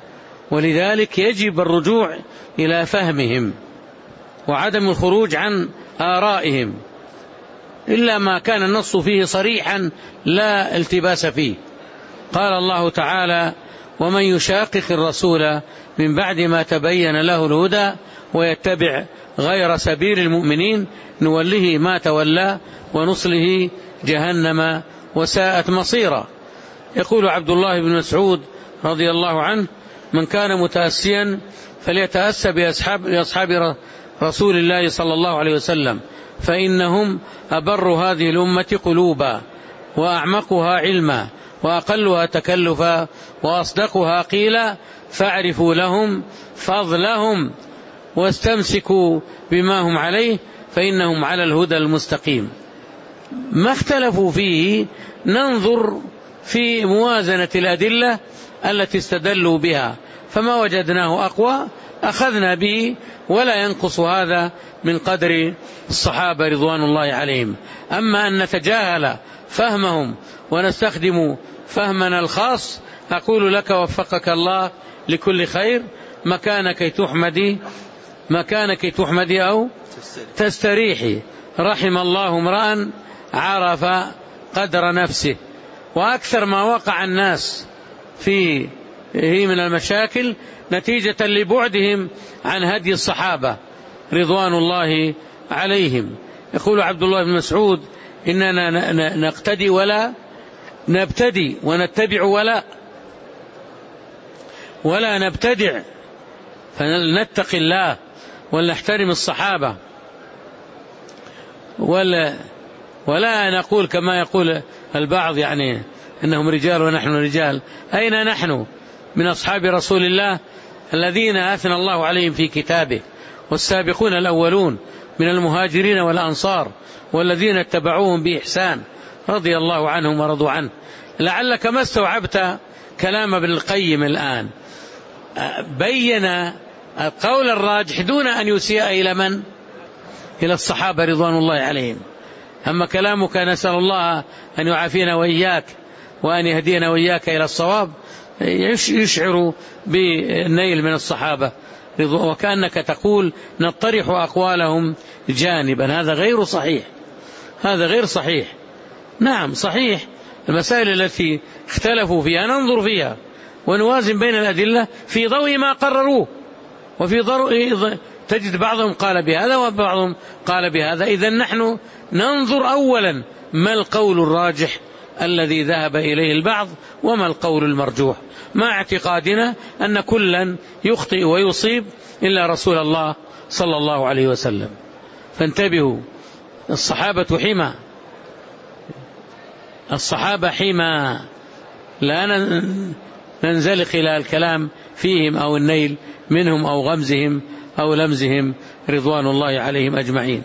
Speaker 1: ولذلك يجب الرجوع إلى فهمهم وعدم الخروج عن آرائهم إلا ما كان النص فيه صريحا لا التباس فيه. قال الله تعالى: ومن يشاقق الرسول من بعد ما تبين له الهدى ويتبع غير سبيل المؤمنين نوله ما تولى ونصله جهنم وساءت مصيرا. يقول عبد الله بن مسعود رضي الله عنه: من كان متأسيا فليتأسى بأصحاب رسول الله صلى الله عليه وسلم، فإنهم أبر هذه الأمة قلوبا وأعمقها علما وأقلها تكلفا وأصدقها قيلا، فاعرفوا لهم فضلهم واستمسكوا بما هم عليه فإنهم على الهدى المستقيم. ما اختلفوا فيه ننظر في موازنة الأدلة التي استدلوا بها، فما وجدناه أقوى أخذنا به، ولا ينقص هذا من قدر الصحابة رضوان الله عليهم. أما أن نتجاهل فهمهم ونستخدم فهمنا الخاص، أقول لك وفقك الله لكل خير، مكانك تحمدي أو تستريحي. رحم الله امرأ عرف قدر نفسه. وأكثر ما وقع الناس فيه من المشاكل نتيجة لبعدهم عن هدي الصحابة رضوان الله عليهم. يقول عبد الله بن مسعود: إننا نقتدي ولا نبتدي، ونتبع ولا نبتدع، فلنتقي الله ولنحترم الصحابة، ولا نقول كما يقول البعض يعني إنهم رجال ونحن رجال. أين نحن من أصحاب رسول الله الذين أثنى الله عليهم في كتابه؟ والسابقون الأولون من المهاجرين والأنصار والذين اتبعوهم بإحسان رضي الله عنهم ورضوا عنه. لعلك ما استوعبت كلام ابن القيم الآن، بين القول الراجح دون أن يسيء إلى من؟ إلى الصحابة رضوان الله عليهم. أما كلامك نسأل الله أن يعافينا وإياك وأن يهدينا وإياك إلى الصواب يشعر بالنيل من الصحابة، وكأنك تقول نطرح أقوالهم جانبا. هذا غير صحيح، هذا غير صحيح. نعم صحيح، المسائل التي اختلفوا فيها ننظر فيها ونوازن بين الأدلة في ضوء ما قرروه، وفي ضوء تجد بعضهم قال بهذا وبعضهم قال بهذا. إذن نحن ننظر أولا ما القول الراجح الذي ذهب إليه البعض وما القول المرجوح، مع اعتقادنا أن كلا يخطئ ويصيب إلا رسول الله صلى الله عليه وسلم. فانتبهوا، الصحابة حمى، لا ننزلق إلى الكلام فيهم أو النيل منهم أو غمزهم أو لمزهم رضوان الله عليهم أجمعين.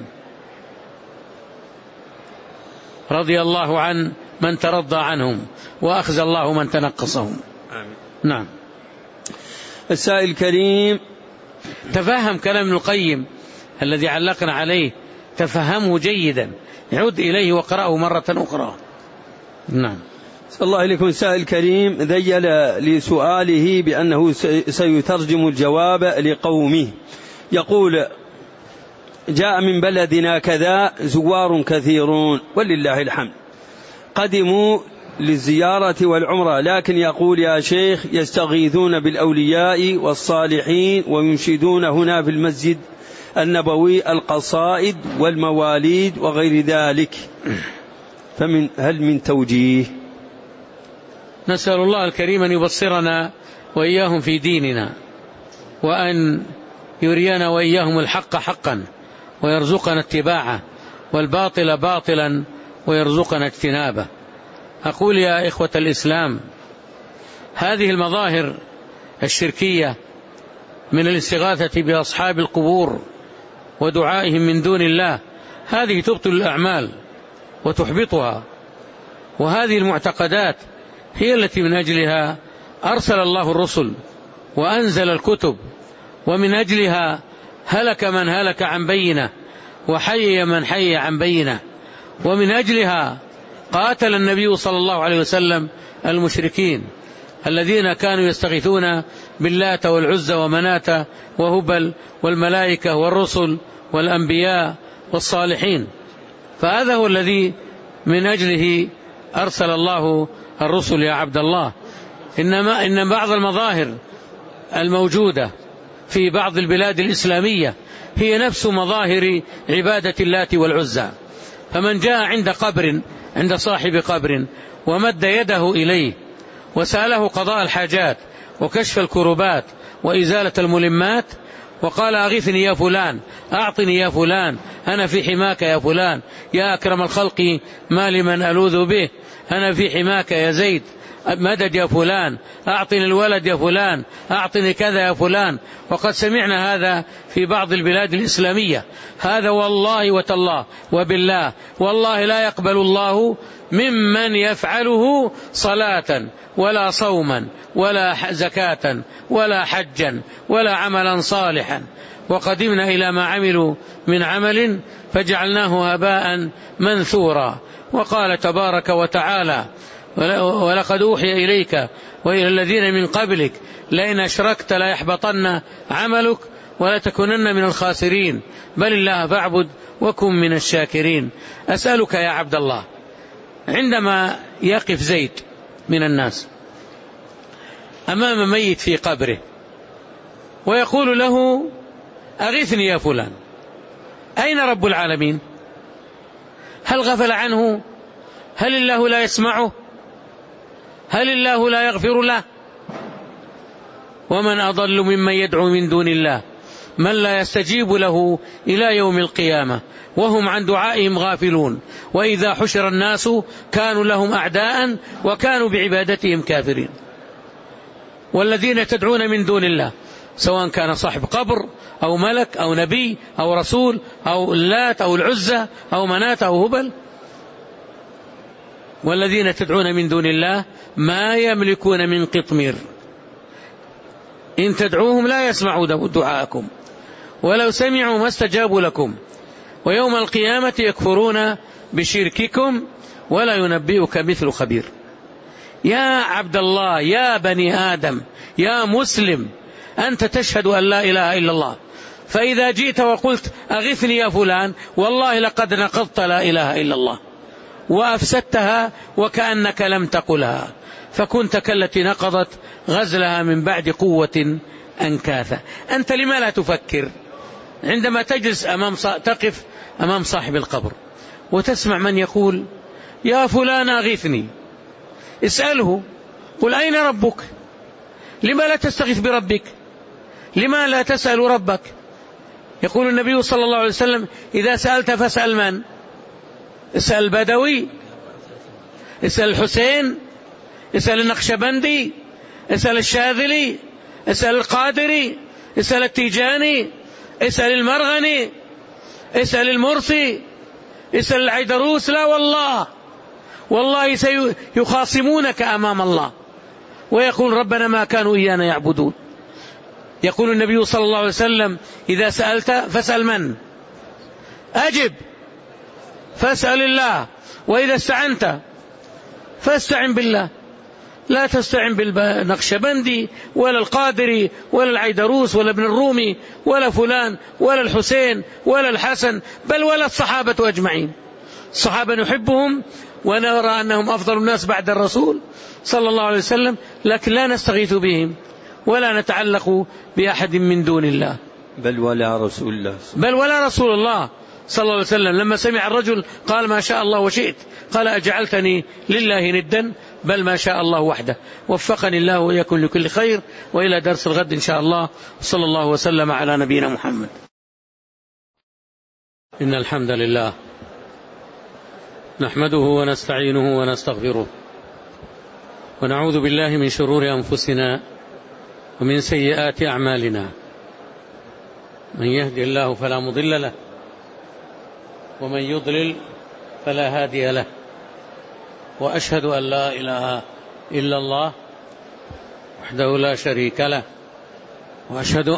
Speaker 1: رضي الله عن من ترضى عنهم وأخزى الله من تنقصهم.
Speaker 2: آمين.
Speaker 1: نعم.
Speaker 2: السائل الكريم:
Speaker 1: تفهم كلام ابن القيم الذي علقنا عليه، تفهمه جيدا، يعود إليه وقرأه مرة أخرى. نعم.
Speaker 2: الله إليكم. السائل الكريم ذيل لسؤاله بأنه سيترجم الجواب لقومه. يقول: جاء من بلدنا كذا زوار كثيرون ولله الحمد، قدموا للزيارة والعمرة، لكن يقول يا شيخ يستغيثون بالأولياء والصالحين وينشدون هنا في المسجد النبوي القصائد والمواليد وغير ذلك، هل من توجيه؟
Speaker 1: نسأل الله الكريم أن يبصرنا وإياهم في ديننا، وأن يرينا وإياهم الحق حقا ويرزقنا اتباعه، والباطل باطلا ويرزقنا اجتنابه. أقول يا إخوة الإسلام، هذه المظاهر الشركية من الاستغاثة بأصحاب القبور ودعائهم من دون الله، هذه تبطل الأعمال وتحبطها، وهذه المعتقدات هي التي من أجلها أرسل الله الرسل وأنزل الكتب، ومن أجلها هلك من هلك عن بينه وحي من حي عن بينه، ومن أجلها قاتل النبي صلى الله عليه وسلم المشركين، الذين كانوا يستغيثون باللات والعزى ومناة وهبل والملائكة والرسل والأنبياء والصالحين. فهذا هو الذي من أجله أرسل الله الرسل يا عبد الله. إن بعض المظاهر الموجودة في بعض البلاد الإسلامية هي نفس مظاهر عبادة اللات والعزى. فمن جاء عند صاحب قبر ومد يده إليه وسأله قضاء الحاجات وكشف الكربات وإزالة الملمات وقال أغثني يا فلان، أعطني يا فلان، أنا في حماك يا فلان، يا أكرم الخلق ما لمن ألوذ به، أنا في حماك يا زيد، مدد يا فلان، أعطني الولد يا فلان، أعطني كذا يا فلان. وقد سمعنا هذا في بعض البلاد الإسلامية. هذا والله وتالله وبالله والله لا يقبل الله ممن يفعله صلاة ولا صوما ولا زكاة ولا حجا ولا عملا صالحا. وقدمنا إلى ما عملوا من عمل فجعلناه هباء منثورا. وقال تبارك وتعالى: ولقد أوحي إليك وإلى الذين من قبلك لئن أشركت ليحبطن عملك ولتكونن من الخاسرين بل الله فاعبد وكن من الشاكرين. أسألك يا عبد الله، عندما يقف زيد من الناس أمام ميت في قبره ويقول له: أغثني يا فلان، أين رب العالمين؟ هل غفل عنه؟ هل الله لا يسمعه؟ هل الله لا يغفر له؟ ومن أضل ممن يدعو من دون الله من لا يستجيب له إلى يوم القيامة وهم عن دعائهم غافلون، وإذا حشر الناس كانوا لهم أعداء وكانوا بعبادتهم كافرين. والذين تدعون من دون الله سواء كان صاحب قبر أو ملك أو نبي أو رسول أو اللات أو العزى أو مناة أو هبل، والذين تدعون من دون الله ما يملكون من قطمير، إن تدعوهم لا يسمعوا دعاءكم ولو سمعوا ما استجابوا لكم، ويوم القيامة يكفرون بشرككم ولا ينبئك مثل خبير. يا عبد الله، يا بني آدم، يا مسلم، أنت تشهد أن لا إله إلا الله، فإذا جئت وقلت أغثني يا فلان والله لقد نقضت لا إله إلا الله وأفسدتها وكأنك لم تقلها، فكنت كالتي نقضت غزلها من بعد قوة أنكاثا. أنت لما لا تفكر عندما تجلس تقف أمام صاحب القبر وتسمع من يقول: يا فلان أغثني؟ اسأله، قل: أين ربك؟ لما لا تستغيث بربك؟ لما لا تسأل ربك؟ يقول النبي صلى الله عليه وسلم: إذا سألت فاسأل من؟ اسأل البدوي، اسأل الحسين، اسأل النقشبندي، اسأل الشاذلي، اسأل القادري، اسأل التيجاني، اسأل المرغني، اسأل المرسي، اسأل العيدروس. لا والله سيخاصمونك أمام الله ويقول: ربنا ما كانوا إيانا يعبدون. يقول النبي صلى الله عليه وسلم: إذا سألت فاسأل من؟ أجب، فاسأل الله. وإذا استعنت فاستعن بالله، لا تستعن بالنقشبندي ولا القادري ولا العيدروس ولا ابن الرومي ولا فلان ولا الحسين ولا الحسن، بل ولا الصحابة أجمعين. الصحابة نحبهم ونرى أنهم أفضل الناس بعد الرسول صلى الله عليه وسلم، لكن لا نستغيث بهم ولا نتعلق بأحد من دون الله،
Speaker 2: بل ولا رسول الله
Speaker 1: صلى الله عليه وسلم. لما سمع الرجل قال: ما شاء الله وشئت، قال: أجعلتني لله ندا؟ بل ما شاء الله وحده. وفقني الله وإياكم لكل خير، وإلى درس الغد إن شاء الله، صلى الله وسلم على نبينا محمد. إن الحمد لله نحمده ونستعينه ونستغفره ونعوذ بالله من شرور أنفسنا ومن سيئات أعمالنا، من يهدي الله فلا مضل له ومن يضلل فلا هادي له، وأشهد أن لا إله إلا الله وحده لا شريك له، وأشهد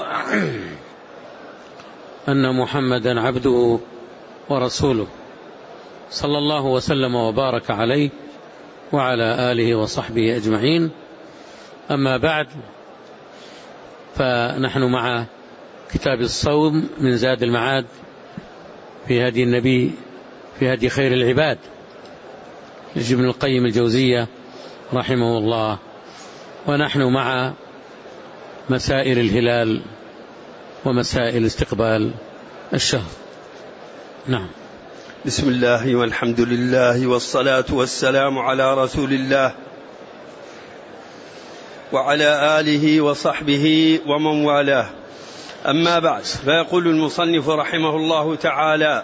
Speaker 1: أن محمدا عبده ورسوله، صلى الله وسلم وبارك عليه وعلى آله وصحبه أجمعين. أما بعد، فنحن مع كتاب الصوم من زاد المعاد في هدي النبي في هدي خير العباد لابن القيم الجوزية رحمه الله، ونحن مع مسائل الهلال ومسائل استقبال الشهر. نعم.
Speaker 2: بسم الله والحمد لله والصلاة والسلام على رسول الله وعلى آله وصحبه ومن والاه، أما بعد، فيقول المصنف رحمه الله تعالى: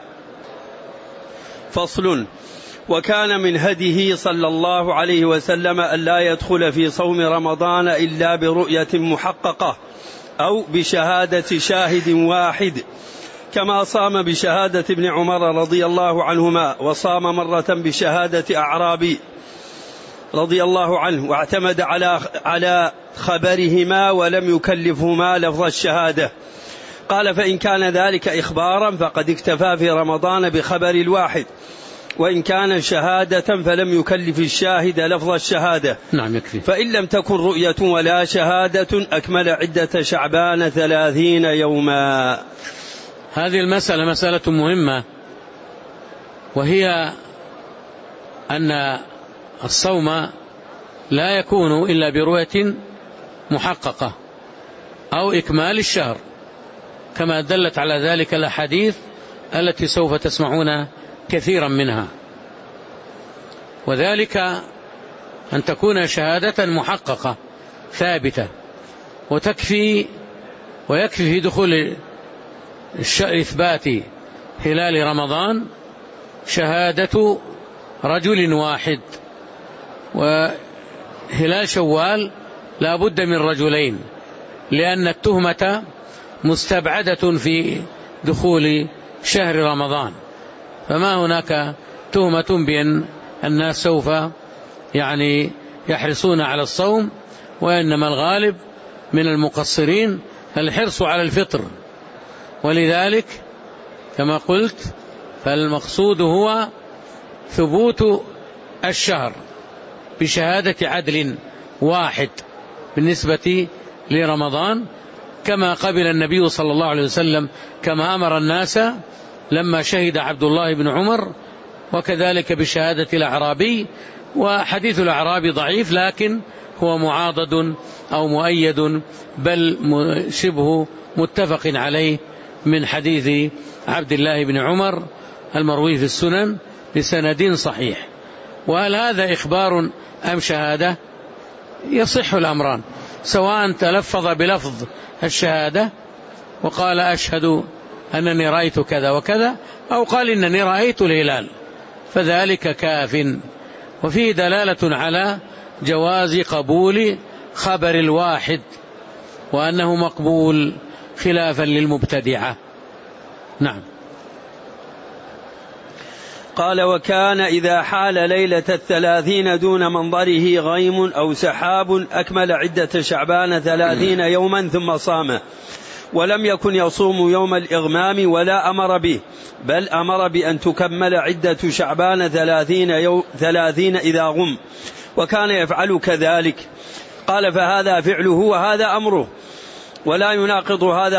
Speaker 2: فصل. وكان من هديه صلى الله عليه وسلم ألا يدخل في صوم رمضان إلا برؤية محققة أو بشهادة شاهد واحد، كما صام بشهادة ابن عمر رضي الله عنهما، وصام مرة بشهادة أعرابي رضي الله عنه، واعتمد على خبرهما ولم يكلفهما لفظ الشهادة. قال: فإن كان ذلك إخبارا فقد اكتفى في رمضان بخبر الواحد، وإن كان شهادة فلم يكلف الشاهد لفظ الشهادة.
Speaker 1: نعم، يكفي.
Speaker 2: فإن لم تكن رؤية ولا شهادة أكمل عدة شعبان 30 يوما.
Speaker 1: هذه المسألة مسألة مهمة، وهي أن الصوم لا يكون إلا برؤية محققة أو إكمال الشهر، كما دلت على ذلك الأحاديث التي سوف تسمعون كثيرا منها، وذلك أن تكون شهادة محققة ثابتة، ويكفي في دخول إثبات هلال رمضان شهادة رجل واحد، وهلال شوال لا بد من رجلين، لأن التهمة مستبعدة في دخول شهر رمضان، فما هناك تهمة بأن الناس سوف يحرصون على الصوم، وإنما الغالب من المقصرين الحرص على الفطر. ولذلك كما قلت، فالمقصود هو ثبوت الشهر بشهادة عدل واحد بالنسبة لرمضان، كما قبل النبي صلى الله عليه وسلم، كما أمر الناس لما شهد عبد الله بن عمر، وكذلك بشهادة الأعرابي. وحديث الأعرابي ضعيف، لكن هو معاضد أو مؤيد، بل شبه متفق عليه من حديث عبد الله بن عمر المروي في السنن بسند صحيح. وهل هذا إخبار أم شهادة؟ يصح الأمران، سواء تلفظ بلفظ الشهادة وقال أشهد أنني رأيت كذا وكذا، أو قال إنني رأيت الهلال، فذلك كاف. وفيه دلالة على جواز قبول خبر الواحد، وأنه مقبول خلافا للمبتدعة. نعم.
Speaker 2: قال: وكان إذا حال ليلة 30 دون منظره غيم أو سحاب أكمل عدة شعبان 30 يوما ثم صام، ولم يكن يصوم يوم الإغمام ولا أمر به، بل أمر بأن تكمل عدة شعبان 30 إذا غم، وكان يفعل كذلك. قال: فهذا فعله وهذا أمره، ولا يناقض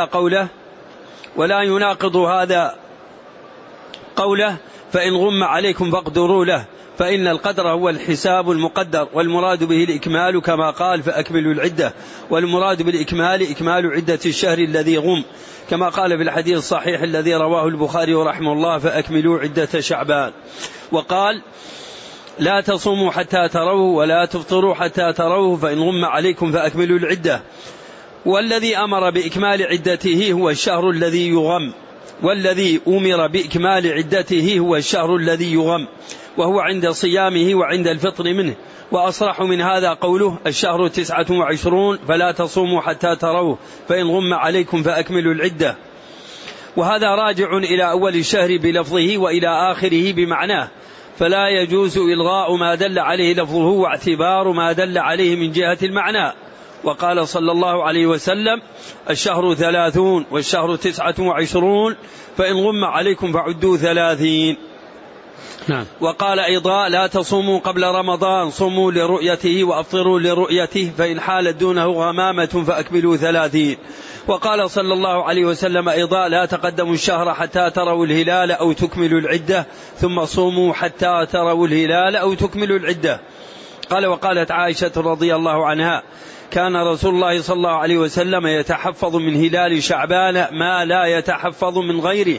Speaker 2: هذا قوله فإن غم عليكم فاقدروا له، فإن القدر هو الحساب المقدر، والمراد به الإكمال، كما قال: فأكملوا العدة، والمراد بالإكمال إكمال عدة الشهر الذي غم، كما قال في الحديث الصحيح الذي رواه البخاري رحمه الله: فأكملوا عدة شعبان. وقال: لا تصوموا حتى تروه ولا تفطروا حتى تروه، فإن غم عليكم فأكملوا العدة. والذي أمر بإكمال عدته هو الشهر الذي يغم، والذي أمر بإكمال عدته هو الشهر الذي يغم، وهو عند صيامه وعند الفطر منه. وأصرح من هذا قوله: الشهر 29 فلا تصوموا حتى تروه، فإن غم عليكم فأكملوا العدة. وهذا راجع إلى أول الشهر بلفظه وإلى آخره بمعناه، فلا يجوز إلغاء ما دل عليه لفظه واعتبار ما دل عليه من جهة المعنى. وقال صلى الله عليه وسلم: الشهر 30 والشهر 29، فإن غم عليكم فعدوا 30.
Speaker 1: نعم.
Speaker 2: وقال أيضا لا تصوموا قبل رمضان، صوموا لرؤيته وأفطروا لرؤيته، فإن حالت دونه غمامة فأكملوا 30. وقال صلى الله عليه وسلم أيضا لا تقدموا الشهر حتى تروا الهلال أو تكملوا العدة، ثم صوموا حتى تروا الهلال أو تكملوا العدة. قال وقالت عائشة رضي الله عنها كان رسول الله صلى الله عليه وسلم يتحفظ من هلال شعبان ما لا يتحفظ من غيره،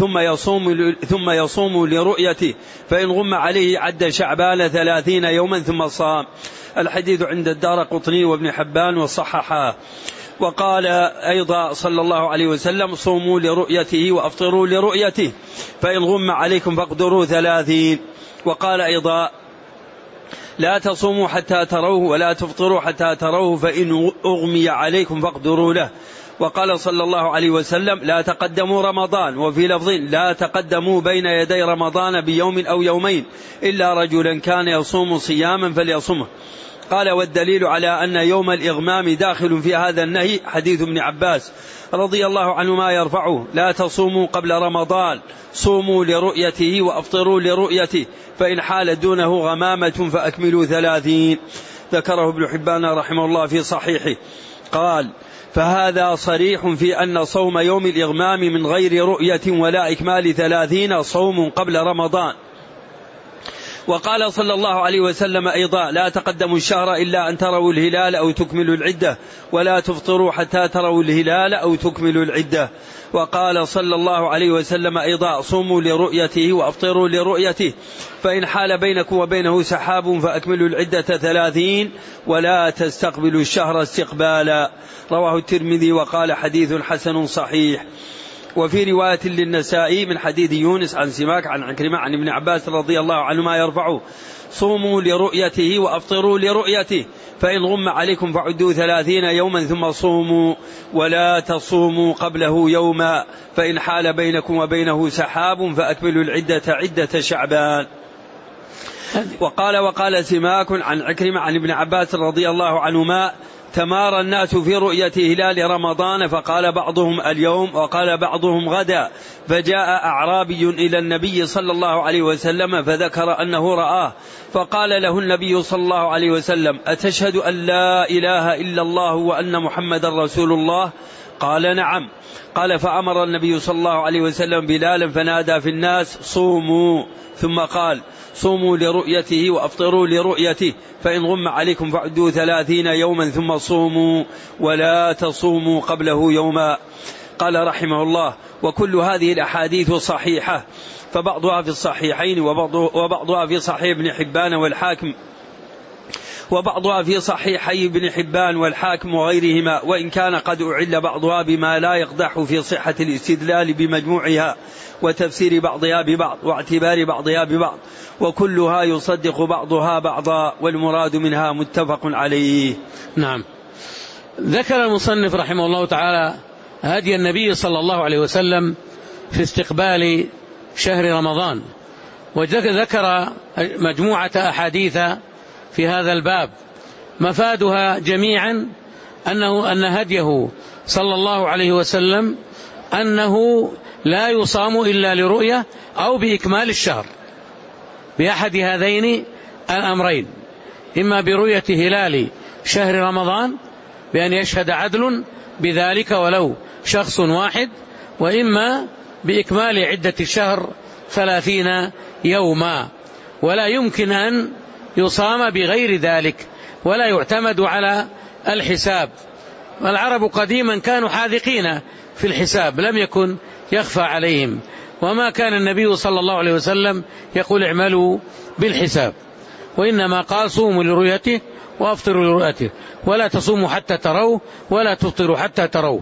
Speaker 2: ثم يصوم لرؤيته، فإن غم عليه عد شعبان 30 يوما ثم صام. الحديث عند الدارقطني وابن حبان وصححه. وقال أيضا صلى الله عليه وسلم صوموا لرؤيته وأفطروا لرؤيته، فإن غم عليكم فاقدروا 30. وقال أيضا لا تصوموا حتى تروه ولا تفطروا حتى تروه، فإن أغمي عليكم فاقدروا له. وقال صلى الله عليه وسلم لا تقدموا رمضان، وفي لفظ لا تقدموا بين يدي رمضان بيوم أو يومين إلا رجلا كان يصوم صياما فليصمه. قال والدليل على أن يوم الإغمام داخل في هذا النهي حديث ابن عباس رضي الله عنهما يرفعه لا تصوموا قبل رمضان، صوموا لرؤيته وأفطروا لرؤيته، فإن حال دونه غمامة فأكملوا 30. ذكره ابن حبان رحمه الله في صحيحه. قال فهذا صريح في أن صوم يوم الإغمام من غير رؤية ولا إكمال 30 صوم قبل رمضان. وقال صلى الله عليه وسلم أيضا لا تقدموا الشهر إلا أن تروا الهلال أو تكملوا العدة، ولا تفطروا حتى تروا الهلال أو تكملوا العدة. وقال صلى الله عليه وسلم أيضا صوموا لرؤيته وأفطروا لرؤيته، فإن حال بينكم وبينه سحاب فأكملوا العدة 30 ولا تستقبلوا الشهر استقبالا. رواه الترمذي وقال حديث حسن صحيح. وفي رواية للنسائي من حديث يونس عن سماك عن عكرمة عن ابن عباس رضي الله عنهما يرفعه صوموا لرؤيته وأفطروا لرؤيته، فإن غم عليكم فعدوا 30 يوما ثم صوموا، ولا تصوموا قبله يوما، فإن حال بينكم وبينه سحاب فأكملوا العدة عدة شعبان. وقال سماك عن عكرمة عن ابن عباس رضي الله عنهما تمارى الناس في رؤية هلال رمضان، فقال بعضهم اليوم وقال بعضهم غدا، فجاء أعرابي إلى النبي صلى الله عليه وسلم فذكر أنه رآه، فقال له النبي صلى الله عليه وسلم أتشهد أن لا إله إلا الله وأن محمد رسول الله؟ قال نعم. قال فأمر النبي صلى الله عليه وسلم بلالا فنادى في الناس صوموا، ثم قال صوموا لرؤيته وأفطروا لرؤيته، فإن غم عليكم فعدوا 30 يوما ثم صوموا، ولا تصوموا قبله يوما. قال رحمه الله وكل هذه الأحاديث صحيحة، فبعضها في الصحيحين وبعضها في صحيح ابن حبان والحاكم، وبعضها في صحيحي ابن حبان والحاكم وغيرهما، وإن كان قد أعل بعضها بما لا يقدح في صحة الاستدلال بمجموعها وتفسير بعضها ببعض واعتبار بعضها ببعض، وكلها يصدق بعضها بعضا، والمراد منها متفق عليه.
Speaker 1: نعم. ذكر المصنف رحمه الله تعالى هدي النبي صلى الله عليه وسلم في استقبال شهر رمضان، وذكر مجموعة أحاديث في هذا الباب مفادها جميعا أن هديه صلى الله عليه وسلم أنه لا يصام إلا لرؤية أو بإكمال الشهر، بأحد هذين الأمرين، إما برؤية هلال شهر رمضان بأن يشهد عدل بذلك ولو شخص واحد، وإما بإكمال عدة الشهر 30 يوما، ولا يمكن أن يصام بغير ذلك، ولا يعتمد على الحساب. والعرب قديما كانوا حاذقين في الحساب، لم يكن يخفى عليهم، وما كان النبي صلى الله عليه وسلم يقول اعملوا بالحساب، وإنما قال صوموا لرؤيته وأفطروا لرؤيته، ولا تصوموا حتى تروا ولا تفطروا حتى تروا،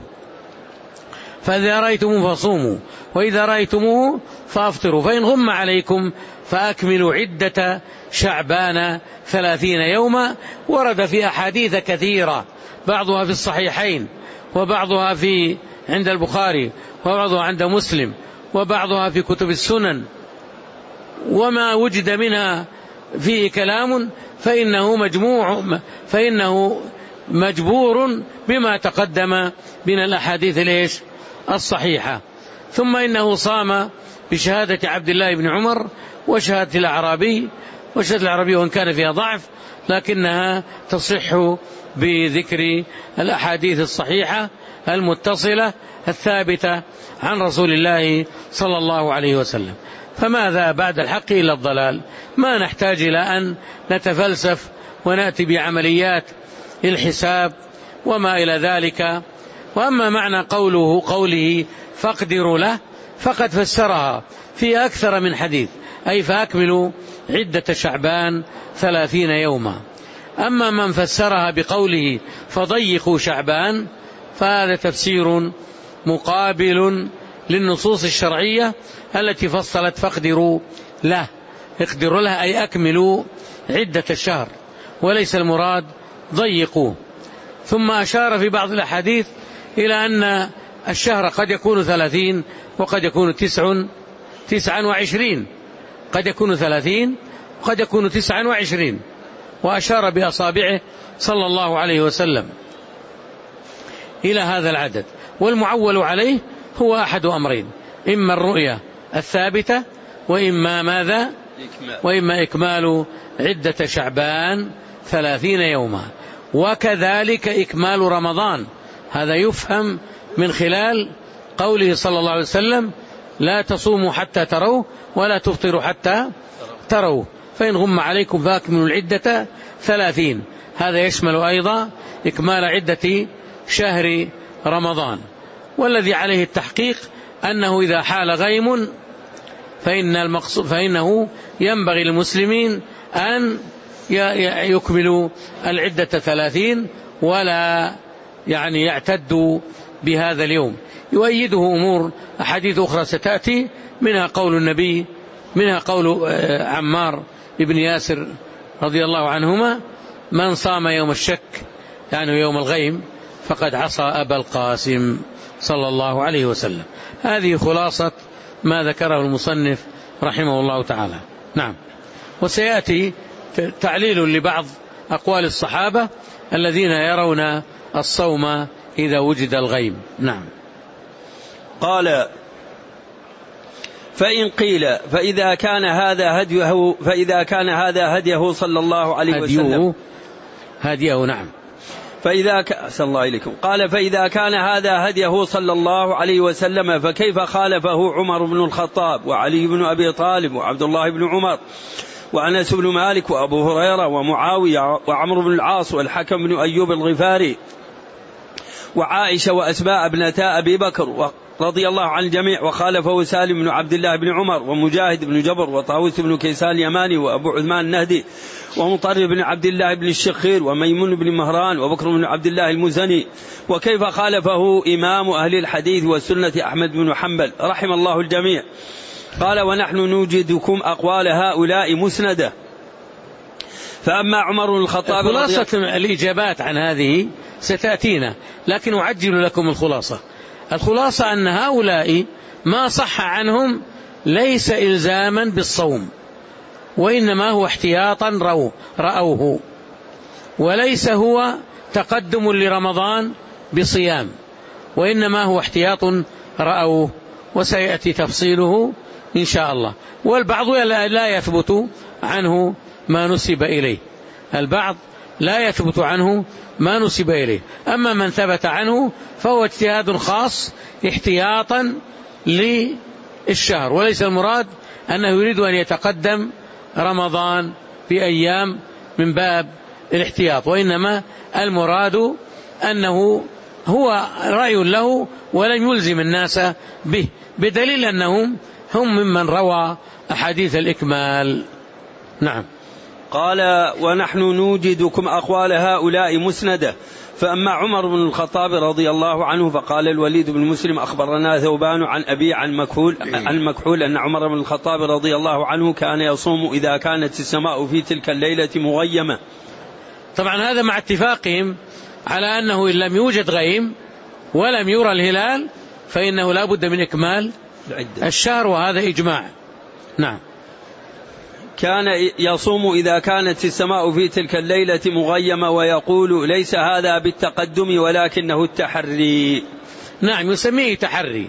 Speaker 1: فإذا رأيتموه فصوموا وإذا رأيتموه فأفطروا، فإن غم عليكم فأكملوا عدة شعبان 30 يوما. ورد في أحاديث كثيرة، بعضها في الصحيحين وبعضها عند البخاري وبعضها عند مسلم وبعضها في كتب السنن، وما وجد منها فيه كلام فإنه مجبور بما تقدم من الأحاديث الصحيحة. ثم إنه صام بشهادة عبد الله بن عمر وشهادة الأعرابي، وشهادة الأعرابي وإن كان فيها ضعف لكنها تصح بذكر الأحاديث الصحيحة المتصلة الثابتة عن رسول الله صلى الله عليه وسلم. فماذا بعد الحق إلا الضلال؟ ما نحتاج إلى أن نتفلسف ونأتي بعمليات الحساب وما إلى ذلك. وأما معنى قوله فاقدروا له فقد فسرها في أكثر من حديث، أي فأكملوا عدة شعبان 30 يوما. أما من فسرها بقوله فضيقوا شعبان فهذا تفسير مقابل للنصوص الشرعية التي فصلت فاقدروا له. اقدروا له أي أكملوا عدة الشهر، وليس المراد ضيقوا. ثم أشار في بعض الأحاديث إلى أن الشهر قد يكون 30 وقد يكون 29، قد يكون 30 وقد يكون 29، وأشار بأصابعه صلى الله عليه وسلم إلى هذا العدد. والمعول عليه هو أحد أمرين: إما الرؤية الثابتة وإما ماذا؟ وإما إكمال عدة شعبان 30 يوما، وكذلك إكمال رمضان. هذا يفهم من خلال قوله صلى الله عليه وسلم: لا تصوموا حتى تروا ولا تفطروا حتى تروا، فإن غم عليكم فأكملوا العدة 30. هذا يشمل أيضا إكمال عدة شهر رمضان. والذي عليه التحقيق أنه إذا حال غيم فإنه ينبغي للمسلمين أن يكملوا العدة 30 ولا يعتدوا بهذا اليوم. يؤيده أمور أحاديث أخرى ستأتي، منها قول النبي، منها قول عمار بن ياسر رضي الله عنهما: من صام يوم الشك يعني يوم الغيم فقد عصى أبا القاسم صلى الله عليه وسلم. هذه خلاصة ما ذكره المصنف رحمه الله تعالى. نعم. وسيأتي تعليل لبعض أقوال الصحابة الذين يرون الصوم إذا وجد الغيم. نعم.
Speaker 2: قال: فإن قيل فإذا كان هذا هديه صلى الله عليه وسلم
Speaker 1: هديه. نعم.
Speaker 2: أحسن الله إليكم. قال: فإذا كان هذا هديه صلى الله عليه وسلم فكيف خالفه عمر بن الخطاب وعلي بن أبي طالب وعبد الله بن عمر وأنس بن مالك وأبو هريرة ومعاوية وعمرو بن العاص والحكم بن أيوب الغفاري وعائشة وأسماء ابنتا أبي بكر رضي الله عن الجميع، وخالفه سالم بن عبد الله بن عمر ومجاهد بن جبر وطاووس بن كيسان اليماني وأبو عثمان النهدي ومطرف بن عبد الله بن الشخير وميمون بن مهران وبكر بن عبد الله المزني. وكيف خالفه إمام أهل الحديث والسنة أحمد بن حنبل رحم الله الجميع. قال: ونحن نوجدكم أقوال هؤلاء مسندة. فأما عمر بن الخطاب
Speaker 1: خلاصة الإجابات عن هذه ستأتينا، لكن أعجل لكم الخلاصة أن هؤلاء ما صح عنهم ليس إلزاما بالصوم، وإنما هو احتياطا رأوه، وليس هو تقدم لرمضان بصيام، وإنما هو احتياط رأوه، وسيأتي تفصيله إن شاء الله. والبعض لا يثبت عنه ما نسب إليه، البعض لا يثبت عنه ما نسب إليه. أما من ثبت عنه فهو اجتهاد خاص احتياطا للشهر، وليس المراد أنه يريد أن يتقدم رمضان في أيام من باب الاحتياط، وإنما المراد أنه هو رأي له ولم يلزم الناس به، بدليل أنهم هم ممن روى أحاديث الإكمال. نعم.
Speaker 2: قال: ونحن نوجدكم أقوال هؤلاء مسندة. فأما عمر بن الخطاب رضي الله عنه فقال الوليد بن مسلم: أخبرنا ثوبان عن أبي عن مكحول أن عمر بن الخطاب رضي الله عنه كان يصوم إذا كانت السماء في تلك الليلة مغيمة.
Speaker 1: طبعا هذا مع اتفاقهم على أنه إن لم يوجد غيم ولم يرى الهلال فإنه لا بد من إكمال الشهر، وهذا إجماع. نعم.
Speaker 2: كان يصوم إذا كانت السماء في تلك الليلة مغيمة، ويقول: ليس هذا بالتقدم ولكنه التحري.
Speaker 1: نعم، يسميه تحري،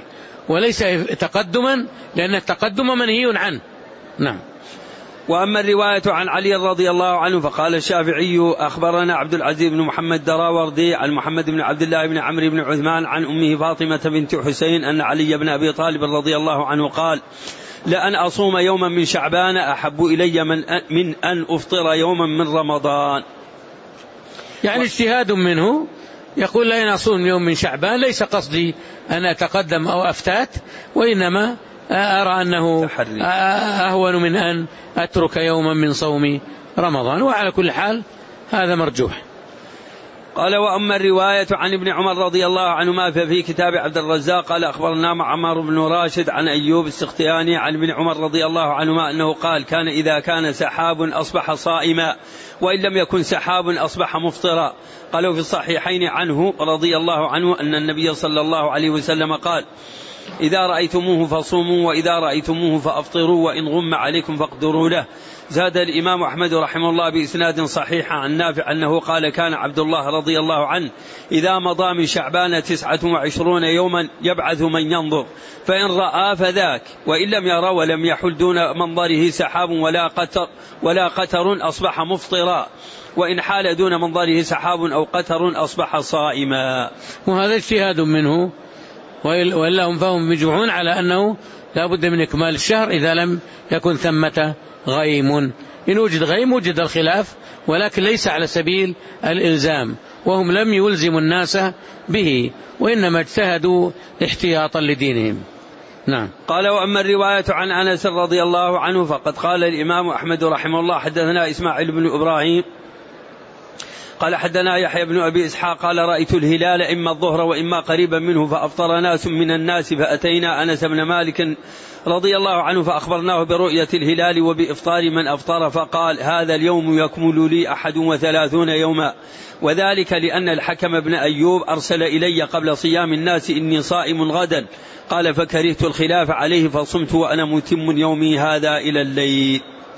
Speaker 1: وليس تقدما، لأن التقدم منهي عنه. نعم.
Speaker 2: وأما الرواية عن علي رضي الله عنه فقال الشافعي أخبرنا عبد العزيز بن محمد دراوردي عن محمد بن عبد الله بن عمرو بن عثمان عن أمه فاطمة بنت حسين أن علي بن أبي طالب رضي الله عنه قال لأن أصوم يوما من شعبان أحب إلي من أن أفطر يوما من رمضان.
Speaker 1: يعني اجتهاد منه، يقول لأن أصوم يوم من شعبان ليس قصدي أن أتقدم أو أفتات، وإنما أرى أنه أهون من أن أترك يوما من صوم رمضان، وعلى كل حال هذا مرجوح.
Speaker 2: قال وأما الرواية عن ابن عمر رضي الله عنهما ففي كتاب عبد الرزاق قال أخبرنا معمر بن راشد عن أيوب السختياني عن ابن عمر رضي الله عنهما أنه قال كان إذا كان سحاب أصبح صائما وإن لم يكن سحاب أصبح مفطرا. قالوا في الصحيحين عنه رضي الله عنه أن النبي صلى الله عليه وسلم قال إذا رأيتموه فصوموا وإذا رأيتموه فأفطروا وإن غم عليكم فاقدروا له. زاد الإمام أحمد رحمه الله بإسناد صحيح عن نافع أنه قال كان عبد الله رضي الله عنه إذا مضى من شعبان 29 يوما يبعث من ينظر فإن رأى فذاك وإن لم يرى ولم يحل دون منظره سحاب ولا قتر أصبح مفطرا وإن حال دون منظره سحاب أو قتر أصبح صائما.
Speaker 1: وهذا اجتهاد منه، وإلا هم فهم مجمعون على أنه لا بد من إكمال الشهر إذا لم يكن ثمة غيم. إن وجد غيم وجد الخلاف، ولكن ليس على سبيل الإلزام، وهم لم يلزموا الناس به وإنما اجتهدوا احتياطا لدينهم. نعم.
Speaker 2: قال وأما الرواية عن أنس رضي الله عنه فقد قال الإمام أحمد رحمه الله حدثنا إسماعيل بن إبراهيم قال حدثنا يحيى بن أبي إسحاق قال رأيت الهلال إما الظهر وإما قريبا منه فأفطر ناس من الناس فأتينا أنس بن مالك رضي الله عنه فأخبرناه برؤية الهلال وبإفطار من أفطر فقال هذا اليوم يكمل لي 31 يوما وذلك لأن الحكم بن أيوب أرسل إلي قبل صيام الناس إني صائم غدا قال فكرهت الخلاف عليه فصمت وأنا متم يومي هذا إلى الليل.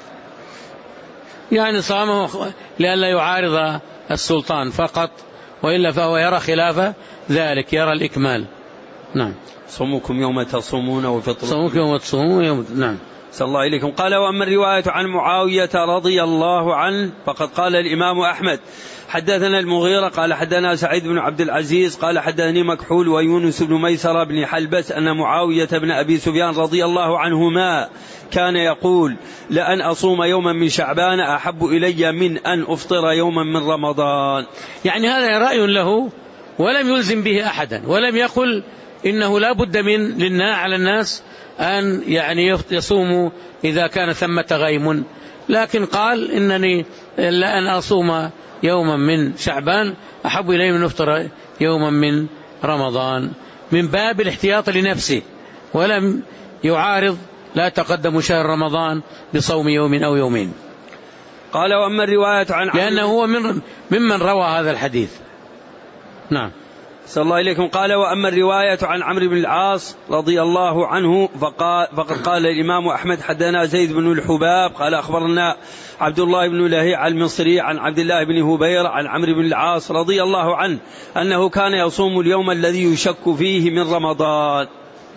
Speaker 1: يعني صامه لئلا يعارض السلطان فقط، وإلا فهو يرى خلاف ذلك، يرى الإكمال. نعم.
Speaker 2: صومكم يوم تصومون وفطركم
Speaker 1: صومكم يوم تصومون. نعم.
Speaker 2: صلى الله عليكم. قال وأما الرواية عن معاوية رضي الله عنه فقد قال الإمام أحمد حدثنا المغيرة قال حدثنا سعيد بن عبد العزيز قال حدثني مكحول ويونس بن ميسرة بن حلبس أن معاوية بن أبي سفيان رضي الله عنهما كان يقول لأن أصوم يوما من شعبان أحب إلي من أن أفطر يوما من رمضان.
Speaker 1: يعني هذا رأي له ولم يلزم به أحدا، ولم يقل إنه لا بد من على الناس أن يعني يصوموا إذا كان ثمة غيم، لكن قال إنني لأن أصوم يوما من شعبان أحب إلي من أفطر يوما من رمضان، من باب الاحتياط لنفسه، ولم يعارض لا تقدم شهر رمضان بصوم يوم أو يومين.
Speaker 2: قال وأما الرواية عن
Speaker 1: لأنه هو ممن روى هذا الحديث. نعم.
Speaker 2: صلى الله عليكم. قال وأما الرواية عن عمرو بن العاص رضي الله عنه فقد قال الإمام أحمد حدثنا زيد بن الحباب قال أخبرنا عبد الله بن لهيع المصري عن عبد الله بن هبير عن عمرو بن العاص رضي الله عنه أنه كان يصوم اليوم الذي يشك فيه من رمضان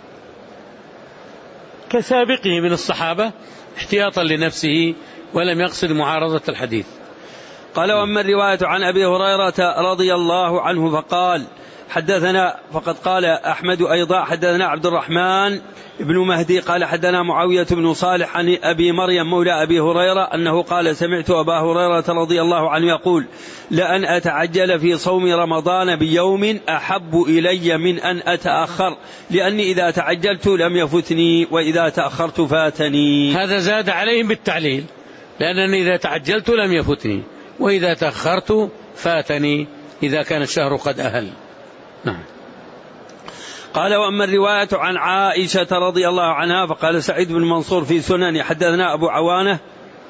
Speaker 1: كسابقه من الصحابة احتياطا لنفسه ولم يقصد معارضة الحديث.
Speaker 2: قال وأما الرواية عن أبي هريرة رضي الله عنه فقال حدثنا فقد قال أحمد أيضا حدثنا عبد الرحمن بن مهدي قال حدثنا معاوية بن صالح عن أبي مريم مولى أبي هريرة أنه قال سمعت أبا هريرة رضي الله عنه يقول لأن أتعجل في صوم رمضان بيوم أحب إلي من أن أتأخر لأني إذا تعجلت لم يفتني وإذا تأخرت فاتني.
Speaker 1: هذا زاد عليهم بالتعليل، لأنني إذا تعجلت لم يفتني وإذا تأخرت فاتني إذا كان الشهر قد أهل. نعم.
Speaker 2: قال وأما الرواية عن عائشة رضي الله عنها فقال سعيد بن منصور في سنن حدثنا أبو عوانة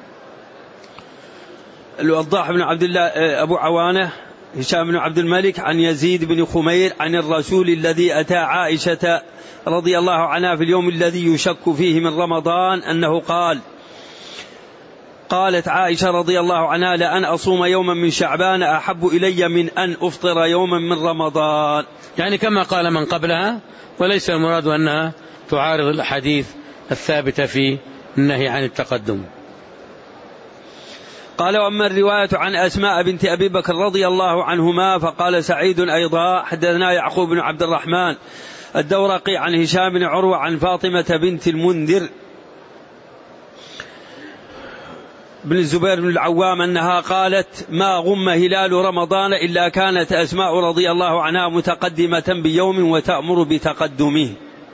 Speaker 2: الوضاح بن عبد الله أبو عوانة هشام بن عبد الملك عن يزيد بن خمير عن الرسول الذي أتى عائشة رضي الله عنها في اليوم الذي يشك فيه من رمضان أنه قالت عائشة رضي الله عنها لأن أصوم يوما من شعبان أحب إلي من أن أفطر يوما من رمضان.
Speaker 1: يعني كما قال من قبلها، وليس المراد أنها تعارض الأحاديث الثابتة في النهي عن التقدم.
Speaker 2: قال: وأما الرواية عن أسماء بنت أبي بكر رضي الله عنهما فقال سعيد أيضا: حدثنا يعقوب بن عبد الرحمن الدورقي عن هشام بن عروة عن فاطمة بنت المنذر بن الزبير بن العوام أنها قالت: ما غم هلال رمضان إلا كانت أسماء رضي الله عنها متقدمة بيوم وتأمر بتقدمه.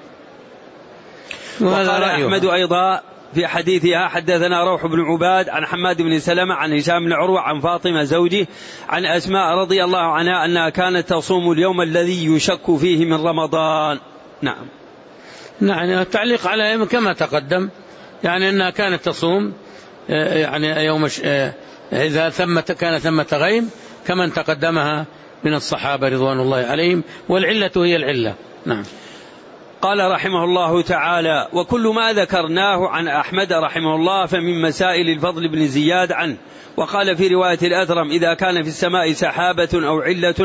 Speaker 2: وقال أحمد أيضا في حديثها: حدثنا روح بن عباد عن حماد بن سلمة عن هشام بن عروة عن فاطمة زوجه عن أسماء رضي الله عنها أنها كانت تصوم اليوم الذي يشك فيه من رمضان. نعم.
Speaker 1: التعليق على كما تقدم، يعني أنها كانت تصوم يعني يوم إذا كان ثمة غيم كمن تقدمها من الصحابة رضوان الله عليهم، والعلة هي العلة. نعم.
Speaker 2: قال رحمه الله تعالى: وكل ما ذكرناه عن أحمد رحمه الله فمن مسائل الفضل بن زياد عنه. وقال في رواية الأثرم: إذا كان في السماء سحابة أو علة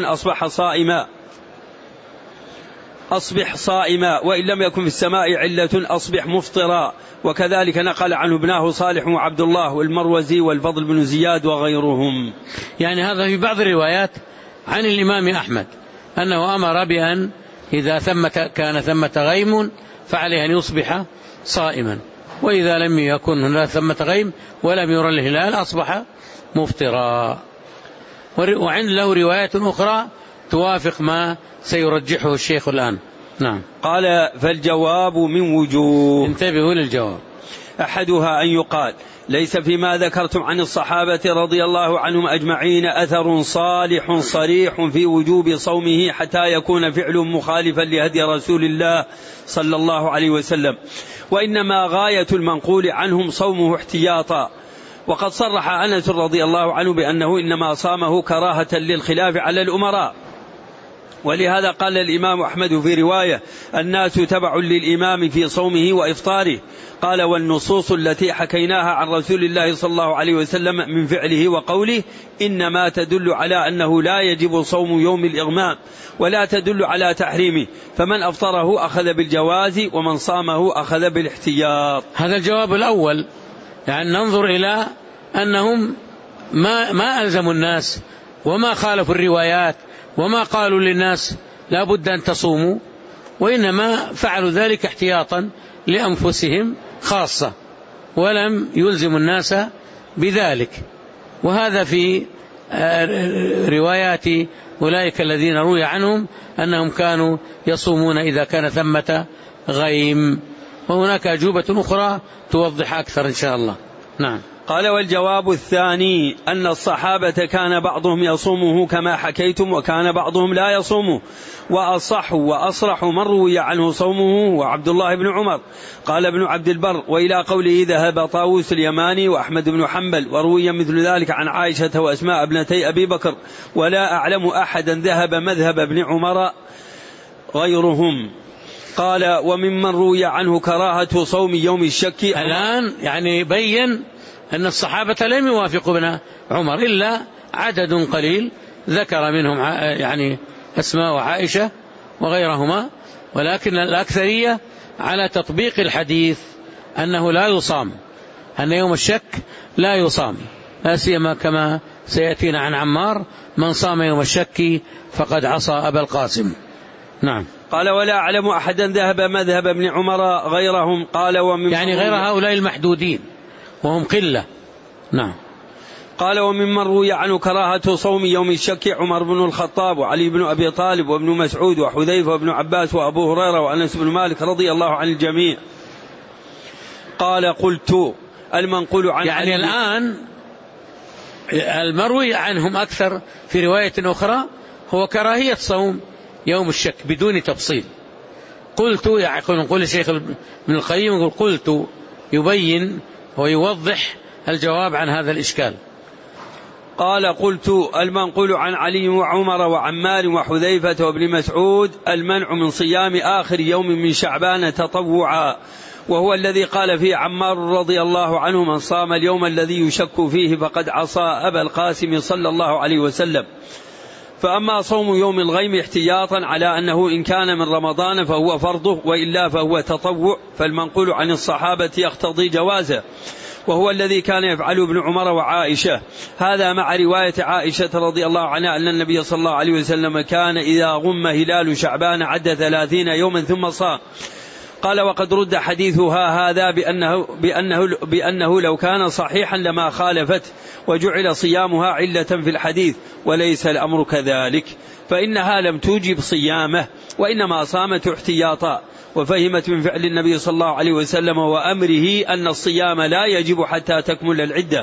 Speaker 2: أصبح صائما، وإن لم يكن في السماء علة أصبح مفطرا. وكذلك نقل عنه ابناه صالح وعبد الله والمروزي والفضل بن زياد وغيرهم.
Speaker 1: يعني هذا في بعض الروايات عن الإمام أحمد أنه أمر بأن إذا كان ثمة غيم فعليه أن يصبح صائما، وإذا لم يكن هناك ثمة غيم ولم يرى الهلال أصبح مفطرا. وعند له روايات أخرى توافق ما سيرجحه الشيخ الآن. نعم.
Speaker 2: قال: فالجواب من وجوه.
Speaker 1: انتبهوا للجواب.
Speaker 2: أحدها أن يقال: ليس فيما ذكرتم عن الصحابة رضي الله عنهم أجمعين أثر صالح صريح في وجوب صومه حتى يكون فعل مخالفا لهدي رسول الله صلى الله عليه وسلم، وإنما غاية المنقول عنهم صومه احتياطا. وقد صرح أنس رضي الله عنه بأنه إنما صامه كراهة للخلاف على الأمراء. ولهذا قال الإمام أحمد في رواية: الناس تبع للإمام في صومه وإفطاره. قال: والنصوص التي حكيناها عن رسول الله صلى الله عليه وسلم من فعله وقوله إنما تدل على أنه لا يجب صوم يوم الإغمام، ولا تدل على تحريمه، فمن أفطره أخذ بالجواز ومن صامه أخذ بالاحتياط.
Speaker 1: هذا الجواب الأول، يعني ننظر إلى أنهم ما ألزموا الناس وما خالفوا الروايات وما قالوا للناس لا بد أن تصوموا، وإنما فعلوا ذلك احتياطا لأنفسهم خاصة، ولم يلزموا الناس بذلك. وهذا في روايات أولئك الذين روي عنهم أنهم كانوا يصومون إذا كان ثمة غيم. وهناك أجوبة أخرى توضح أكثر إن شاء الله. نعم.
Speaker 2: قال: والجواب الثاني أن الصحابة كان بعضهم يصومه كما حكيتم، وكان بعضهم لا يصومه، وأصح وأصرح من روي عنه صومه وعبد الله بن عمر. قال ابن عبد البر: وإلى قوله ذهب طاووس اليماني وأحمد بن حنبل، وروي مثل ذلك عن عائشة وأسماء ابنتي أبي بكر، ولا أعلم أحدا ذهب مذهب ابن عمر غيرهم. قال: وممن روي عنه كراهة صوم يوم الشك.
Speaker 1: الآن يعني بين أن الصحابة لم يوافقوا ابن عمر إلا عدد قليل ذكر منهم يعني أسماء وعائشة وغيرهما، ولكن الأكثرية على تطبيق الحديث أنه لا يصام، أن يوم الشك لا يصام، لا سيما كما سيأتينا عن عمار: من صام يوم الشك فقد عصى أبا القاسم. نعم.
Speaker 2: قال: ولا أعلم أحدا ذهب مذهب ابن عمر غيرهم. قال:
Speaker 1: يعني غير هؤلاء المحدودين وهم قلة. نعم.
Speaker 2: قال: وممن روي عنه كراهة صوم يوم الشك عمر بن الخطاب وعلي بن أبي طالب وابن مسعود وحذيفة وابن عباس وأبو هريرة وأنس بن مالك رضي الله عن الجميع. قال: قلت: المنقول عن
Speaker 1: يعني الآن المروي عنهم أكثر في رواية أخرى هو كراهية صوم يوم الشك بدون تفصيل. قلت، يعني يقول الشيخ ابن القيم يقول قلت، يبين ويوضح الجواب عن هذا الإشكال.
Speaker 2: قال: قلت: المنقول عن علي وعمر وعمار وحذيفة وابن مسعود المنع من صيام آخر يوم من شعبان تطوعا، وهو الذي قال فيه عمار رضي الله عنه: من صام اليوم الذي يشك فيه فقد عصى أبا القاسم صلى الله عليه وسلم. فأما صوم يوم الغيم احتياطا على أنه إن كان من رمضان فهو فرضه وإلا فهو تطوع، فالمنقول عن الصحابة يقتضي جوازه، وهو الذي كان يفعله ابن عمر وعائشة. هذا مع رواية عائشة رضي الله عنها أن النبي صلى الله عليه وسلم كان إذا غم هلال شعبان عد 30 يوما ثم صام. قال وقد رد حديثها هذا بأنه لو كان صحيحا لما خالفت وجعل صيامها علة في الحديث، وليس الأمر كذلك، فإنها لم توجب صيامه وإنما صامت احتياطا، وفهمت من فعل النبي صلى الله عليه وسلم وأمره أن الصيام لا يجب حتى تكمل العدة،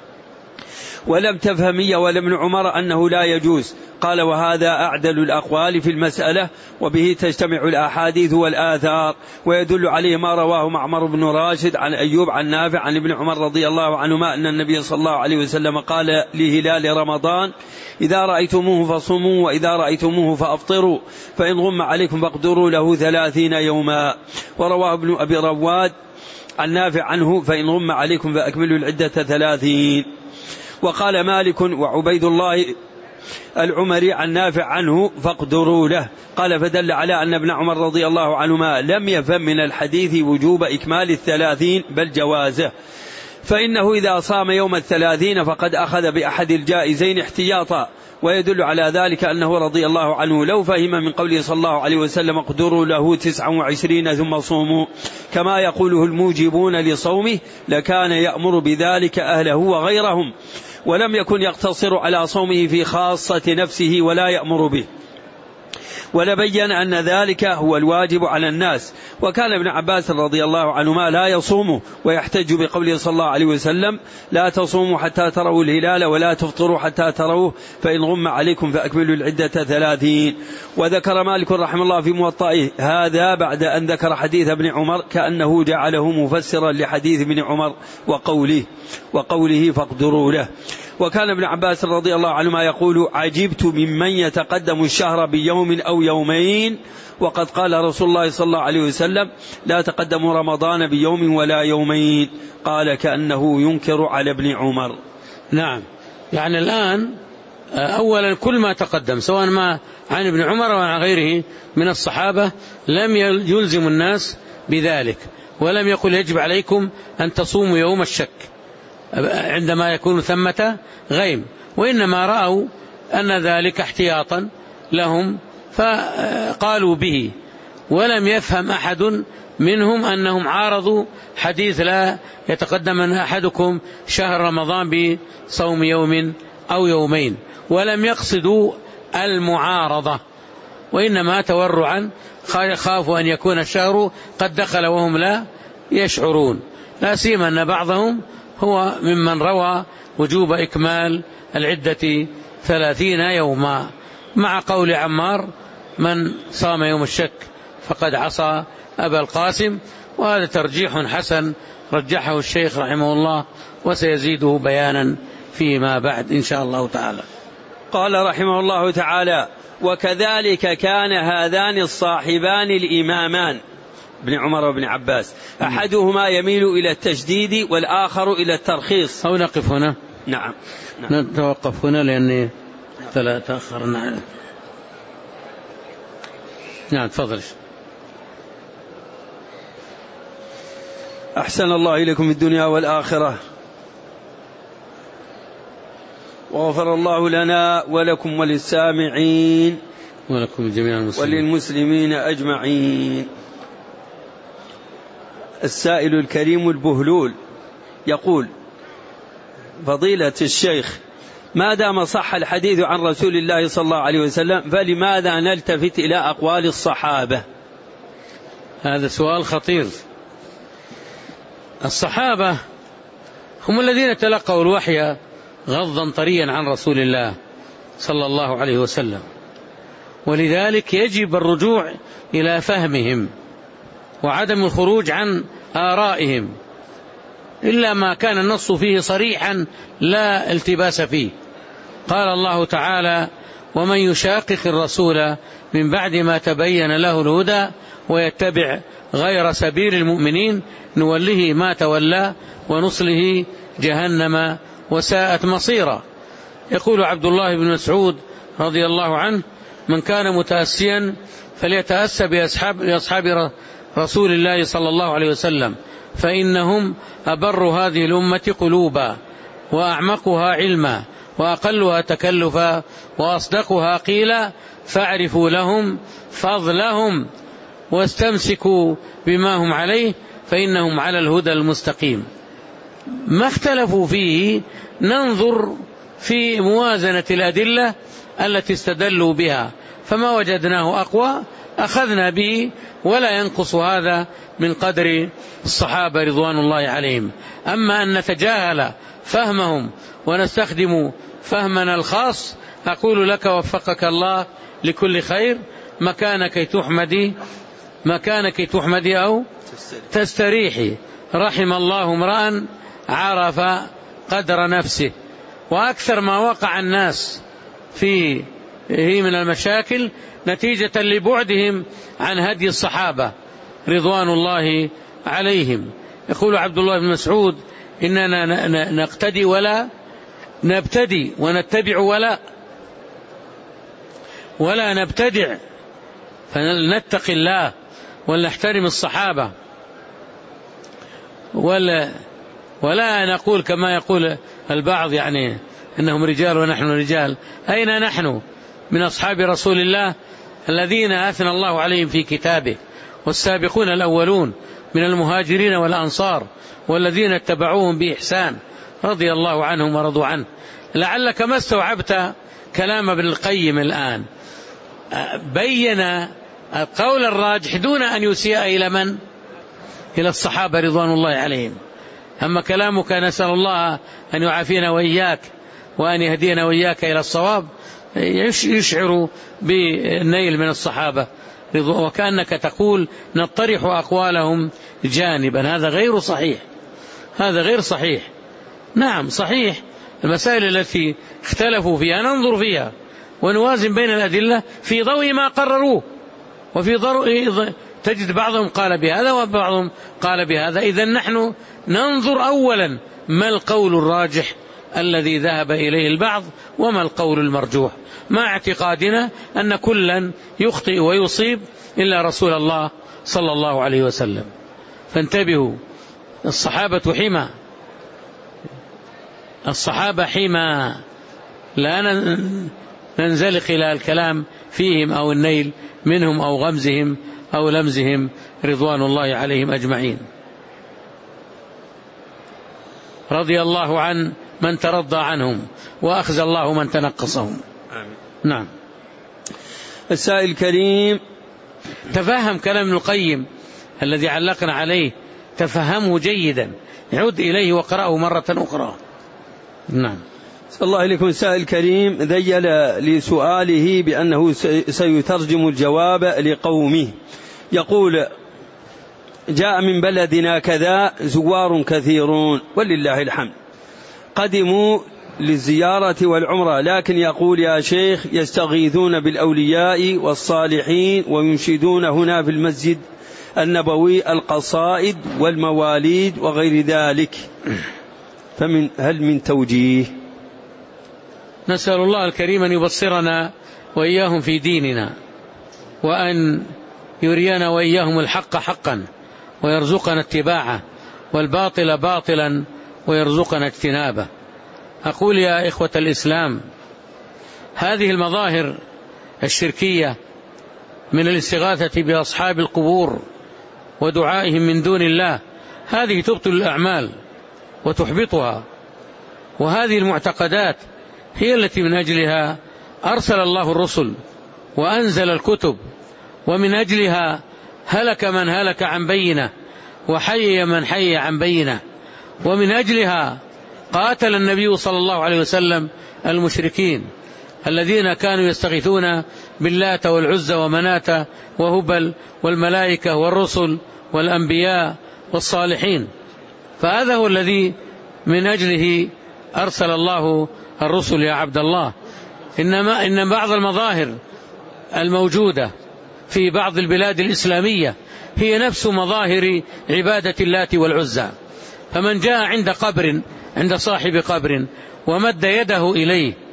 Speaker 2: ولم تفهم هي ولا ابن عمر أنه لا يجوز. قال وهذا أعدل الأقوال في المسألة، وبه تجتمع الأحاديث والآثار، ويدل عليه ما رواه معمر بن راشد عن أيوب عن نافع عن ابن عمر رضي الله عنهما أن النبي صلى الله عليه وسلم قال لهلال رمضان إذا رأيتموه فصوموا وإذا رأيتموه فأفطروا، فإن غم عليكم فاقدروا له 30 يوما. ورواه ابن أبي رواد عن نافع عنه فإن غم عليكم فأكملوا العدة 30. وقال مالك وعبيد الله العمري عن نافع عنه فاقدروا له. قال فدل على أن ابن عمر رضي الله عنهما لم يفهم من الحديث وجوب إكمال 30 بل جوازه، فإنه إذا صام يوم 30 فقد أخذ بأحد الجائزين احتياطا. ويدل على ذلك أنه رضي الله عنه لو فهم من قوله صلى الله عليه وسلم اقدروا له 29 ثم صوموا كما يقوله الموجبون لصومه لكان يأمر بذلك أهله وغيرهم، ولم يكن يقتصر على صومه في خاصة نفسه ولا يأمر به، ولبين أن ذلك هو الواجب على الناس. وكان ابن عباس رضي الله عنهما لا يصومه، ويحتج بقوله صلى الله عليه وسلم لا تصوموا حتى تروا الهلال ولا تفطروا حتى تروه فإن غم عليكم فأكملوا العدة 30. وذكر مالك رحمه الله في موطئه هذا بعد أن ذكر حديث ابن عمر كأنه جعله مفسرا لحديث ابن عمر وقوله فاقدروا له. وكان ابن عباس رضي الله عنهما يقول عجبت ممن يتقدم الشهر بيوم أو يومين، وقد قال رسول الله صلى الله عليه وسلم لا تقدموا رمضان بيوم ولا يومين. قال كأنه ينكر على ابن عمر.
Speaker 1: نعم، يعني الآن أولا كل ما تقدم سواء ما عن ابن عمر وعن غيره من الصحابة لم يلزم الناس بذلك، ولم يقل يجب عليكم أن تصوموا يوم الشك عندما يكون ثمة غيم، وإنما رأوا أن ذلك احتياطا لهم فقالوا به، ولم يفهم أحد منهم أنهم عارضوا حديث لا يتقدم أحدكم شهر رمضان بصوم يوم أو يومين، ولم يقصدوا المعارضة، وإنما تورعا خافوا أن يكون الشهر قد دخل وهم لا يشعرون، لا سيما أن بعضهم هو ممن روى وجوب إكمال العدة 30 يوما، مع قول عمار من صام يوم الشك فقد عصى أبا القاسم. وهذا ترجيح حسن رجحه الشيخ رحمه الله، وسيزيده بيانا فيما بعد إن شاء الله تعالى.
Speaker 2: قال رحمه الله تعالى وكذلك كان هذان الصاحبان الإمامان ابن عمر وابن عباس أحدهما يميل إلى التشديد والآخر إلى الترخيص.
Speaker 1: أو نقف هنا؟
Speaker 2: نعم
Speaker 1: نتوقف هنا لأني تأخرنا. نعم تفضل.
Speaker 2: أحسن الله إليكم في الدنيا والآخرة، وغفر الله لنا ولكم وللسامعين
Speaker 1: ولكم جميع المسلمين
Speaker 2: وللمسلمين أجمعين. السائل الكريم البهلول يقول فضيلة الشيخ ما دام صح الحديث عن رسول الله صلى الله عليه وسلم فلماذا نلتفت إلى أقوال الصحابة؟
Speaker 1: هذا سؤال خطير. الصحابة هم الذين تلقوا الوحي غضا طريا عن رسول الله صلى الله عليه وسلم، ولذلك يجب الرجوع إلى فهمهم وعدم الخروج عن آرائهم إلا ما كان النص فيه صريحا لا التباس فيه. قال الله تعالى ومن يشاقق الرسول من بعد ما تبين له الهدى ويتبع غير سبيل المؤمنين نوله ما تولى ونصله جهنم وساءت مصيرا. يقول عبد الله بن مسعود رضي الله عنه: من كان متأسيا فليتأسى بأصحاب رسول الله صلى الله عليه وسلم، فإنهم أبر هذه الأمة قلوبا، وأعمقها علما، وأقلها تكلفا، وأصدقها قيلا، فاعرفوا لهم فضلهم واستمسكوا بما هم عليه، فإنهم على الهدى المستقيم. ما اختلفوا فيه ننظر في موازنة الأدلة التي استدلوا بها، فما وجدناه أقوى أخذنا به، ولا ينقص هذا من قدر الصحابة رضوان الله عليهم. أما أن نتجاهل فهمهم ونستخدم فهمنا الخاص، أقول لك وفقك الله لكل خير، مكانك تحمدي أو تستريحي. رحم الله امرأ عرف قدر نفسه. وأكثر ما وقع الناس فيه من المشاكل نتيجة لبعدهم عن هدي الصحابة رضوان الله عليهم. يقول عبد الله بن مسعود: إننا نقتدي ولا نبتدي، ونتبع ولا نبتدع، فلنتقي الله ولنحترم الصحابة، ولا نقول كما يقول البعض يعني إنهم رجال ونحن رجال. أين نحن من أصحاب رسول الله الذين أثنى الله عليهم في كتابه؟ والسابقون الأولون من المهاجرين والأنصار والذين اتبعوهم بإحسان رضي الله عنهم ورضوا عنه. لعلك ما استوعبت كلام ابن القيم الآن، بين القول الراجح دون أن يسيء إلى من؟ إلى الصحابة رضوان الله عليهم. أما كلامك نسأل الله أن يعافينا وإياك وأن يهدينا وإياك إلى الصواب يشعر بالنيل من الصحابة، وكأنك تقول نطرح أقوالهم جانبا. هذا غير صحيح، هذا غير صحيح. نعم صحيح، المسائل التي اختلفوا فيها ننظر فيها ونوازن بين الأدلة في ضوء ما قرروه، وفي ضوء تجد بعضهم قال بهذا وبعضهم قال بهذا. إذن نحن ننظر أولا ما القول الراجح الذي ذهب إليه البعض، وما القول المرجوح، مع اعتقادنا أن كلا يخطئ ويصيب إلا رسول الله صلى الله عليه وسلم. فانتبهوا، الصحابة حمى، لا ننزلق إلى الكلام فيهم أو النيل منهم أو غمزهم أو لمزهم رضوان الله عليهم أجمعين. رضي الله عن من ترضى عنهم، وأخزى الله من تنقصهم.
Speaker 2: آمين.
Speaker 1: نعم.
Speaker 2: السائل الكريم:
Speaker 1: تفهم كلام ابن القيم الذي علقنا عليه، تفهمه جيدا، عد إليه وقرأه مرة أخرى. نعم.
Speaker 2: صلى الله عليكم. السائل الكريم ذيل لسؤاله بأنه سيترجم الجواب لقومه. يقول: جاء من بلدنا كذا زوار كثيرون ولله الحمد، قدموا للزيارة والعمرة، لكن يقول يا شيخ يستغيثون بالأولياء والصالحين وينشدون هنا في المسجد النبوي القصائد والمواليد وغير ذلك، هل من توجيه؟
Speaker 1: نسأل الله الكريم أن يبصرنا وإياهم في ديننا، وأن يرينا وإياهم الحق حقا ويرزقنا اتباعه، والباطل باطلا ويرزقنا اجتنابه. أقول يا إخوة الإسلام، هذه المظاهر الشركية من الاستغاثة بأصحاب القبور ودعائهم من دون الله، هذه تبطل الأعمال وتحبطها، وهذه المعتقدات هي التي من أجلها أرسل الله الرسل وأنزل الكتب، ومن أجلها هلك من هلك عن بينه وحي من حي عن بينه، ومن أجلها قاتل النبي صلى الله عليه وسلم المشركين الذين كانوا يستغيثون باللات والعزى ومناة وهبل والملائكة والرسل والأنبياء والصالحين. فهذا هو الذي من أجله أرسل الله الرسل يا عبد الله. إن بعض المظاهر الموجودة في بعض البلاد الإسلامية هي نفس مظاهر عبادة اللات والعزى. فمن جاء عند صاحب قبر ومد يده إليه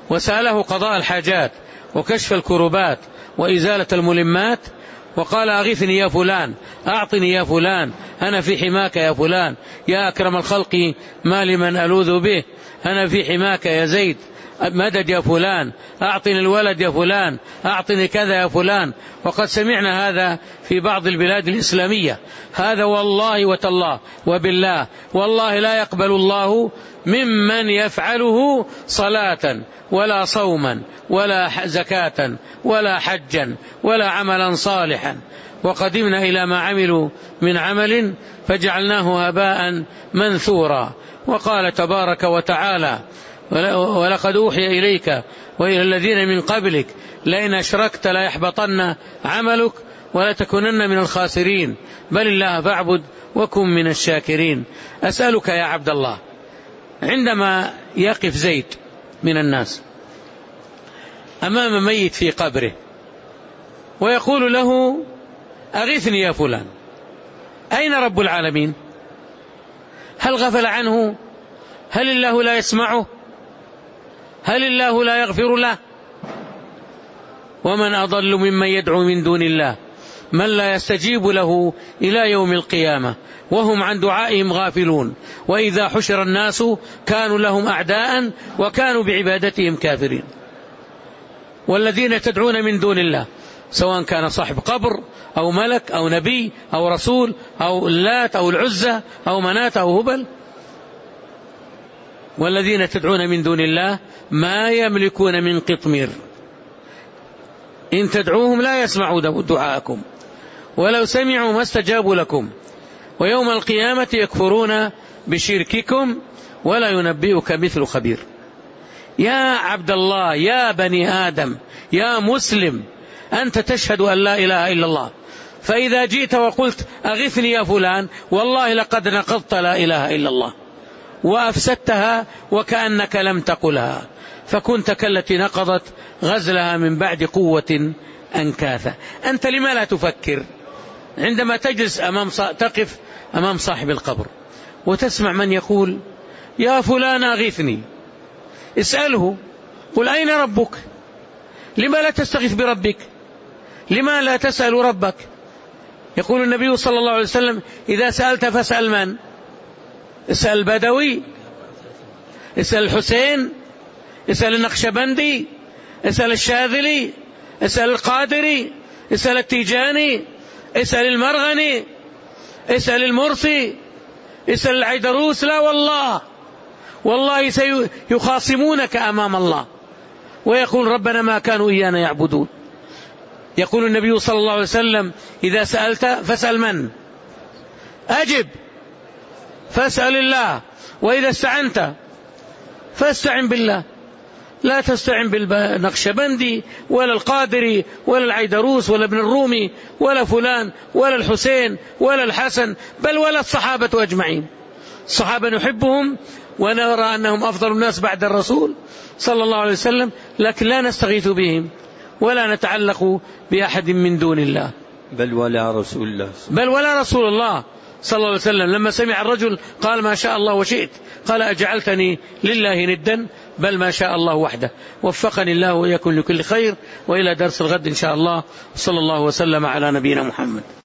Speaker 1: وسأله قضاء الحاجات وكشف الكربات وإزالة الملمات، وقال أغثني يا فلان، أعطني يا فلان، أنا في حماك يا فلان، يا أكرم الخلق ما لمن ألوذ به، أنا في حماك يا زيد، مدد يا فلان، أعطني الولد يا فلان، أعطني كذا يا فلان. وقد سمعنا هذا في بعض البلاد الإسلامية. هذا والله وتالله وبالله والله لا يقبل الله ممن يفعله صلاة ولا صوما ولا زكاة ولا حجا ولا عملا صالحا. وقدمنا إلى ما عملوا من عمل فجعلناه هباء منثورا. وقال تبارك وتعالى: ولقد أوحي إليك وإلى الذين من قبلك لئن أشركت ليحبطن عملك ولتكونن من الخاسرين بل الله فاعبد وكن من الشاكرين. أسألك يا عبد الله، عندما يقف زيد من الناس أمام ميت في قبره ويقول له: أغثني يا فلان، أين رب العالمين؟ هل غفل عنه؟ هل الله لا يسمعه؟ هل الله لا يغفر له؟ ومن أضل ممن يدعو من دون الله من لا يستجيب له إلى يوم القيامة وهم عن دعائهم غافلون، وإذا حشر الناس كانوا لهم أعداء وكانوا بعبادتهم كافرين. والذين تدعون من دون الله سواء كان صاحب قبر أو ملك أو نبي أو رسول أو اللات أو العزة أو منات أو هبل، والذين تدعون من دون الله ما يملكون من قطمير، إن تدعوهم لا يسمعوا دعاءكم ولو سمعوا ما استجابوا لكم، ويوم القيامة يكفرون بشرككم ولا ينبئك مثل خبير. يا عبد الله، يا بني آدم، يا مسلم، أنت تشهد أن لا إله إلا الله، فإذا جئت وقلت أغثني يا فلان والله لقد نقضت لا إله إلا الله وأفسدتها وكأنك لم تقلها، فكنت كالتي نقضت غزلها من بعد قوة أنكاثا. أنت لما لا تفكر عندما تجلس تقف أمام صاحب القبر وتسمع من يقول: يا فلان أغثني؟ اسأله، قل: أين ربك؟ لما لا تستغيث بربك؟ لما لا تسأل ربك؟ يقول النبي صلى الله عليه وسلم: إذا سألت فاسأل من؟ اسأل البدوي، اسأل الحسين، اسأل النقشبندي، اسأل الشاذلي، اسأل القادري، اسأل التيجاني، اسأل المرغني، اسأل المرسي، اسأل العيدروس. لا والله سيخاصمونك أمام الله ويقول: ربنا ما كانوا إيانا يعبدون. يقول النبي صلى الله عليه وسلم: إذا سألت فاسأل من؟ أجب، فاسأل الله. وإذا استعنت فاستعن بالله، لا تستعن بالنقشبندي ولا القادري ولا العيدروس ولا ابن الرومي ولا فلان ولا الحسين ولا الحسن، بل ولا الصحابة أجمعين. الصحابة نحبهم ونرى أنهم أفضل الناس بعد الرسول صلى الله عليه وسلم، لكن لا نستغيث بهم ولا نتعلق بأحد من دون الله،
Speaker 2: بل ولا رسول الله صلى الله عليه وسلم. لما سمع الرجل قال: ما شاء الله وشئت، قال: أجعلتني لله ندا؟ بل ما شاء الله وحده. وفقني الله وإياكم لكل خير، وإلى درس الغد إن شاء الله. صلى الله وسلم على نبينا محمد.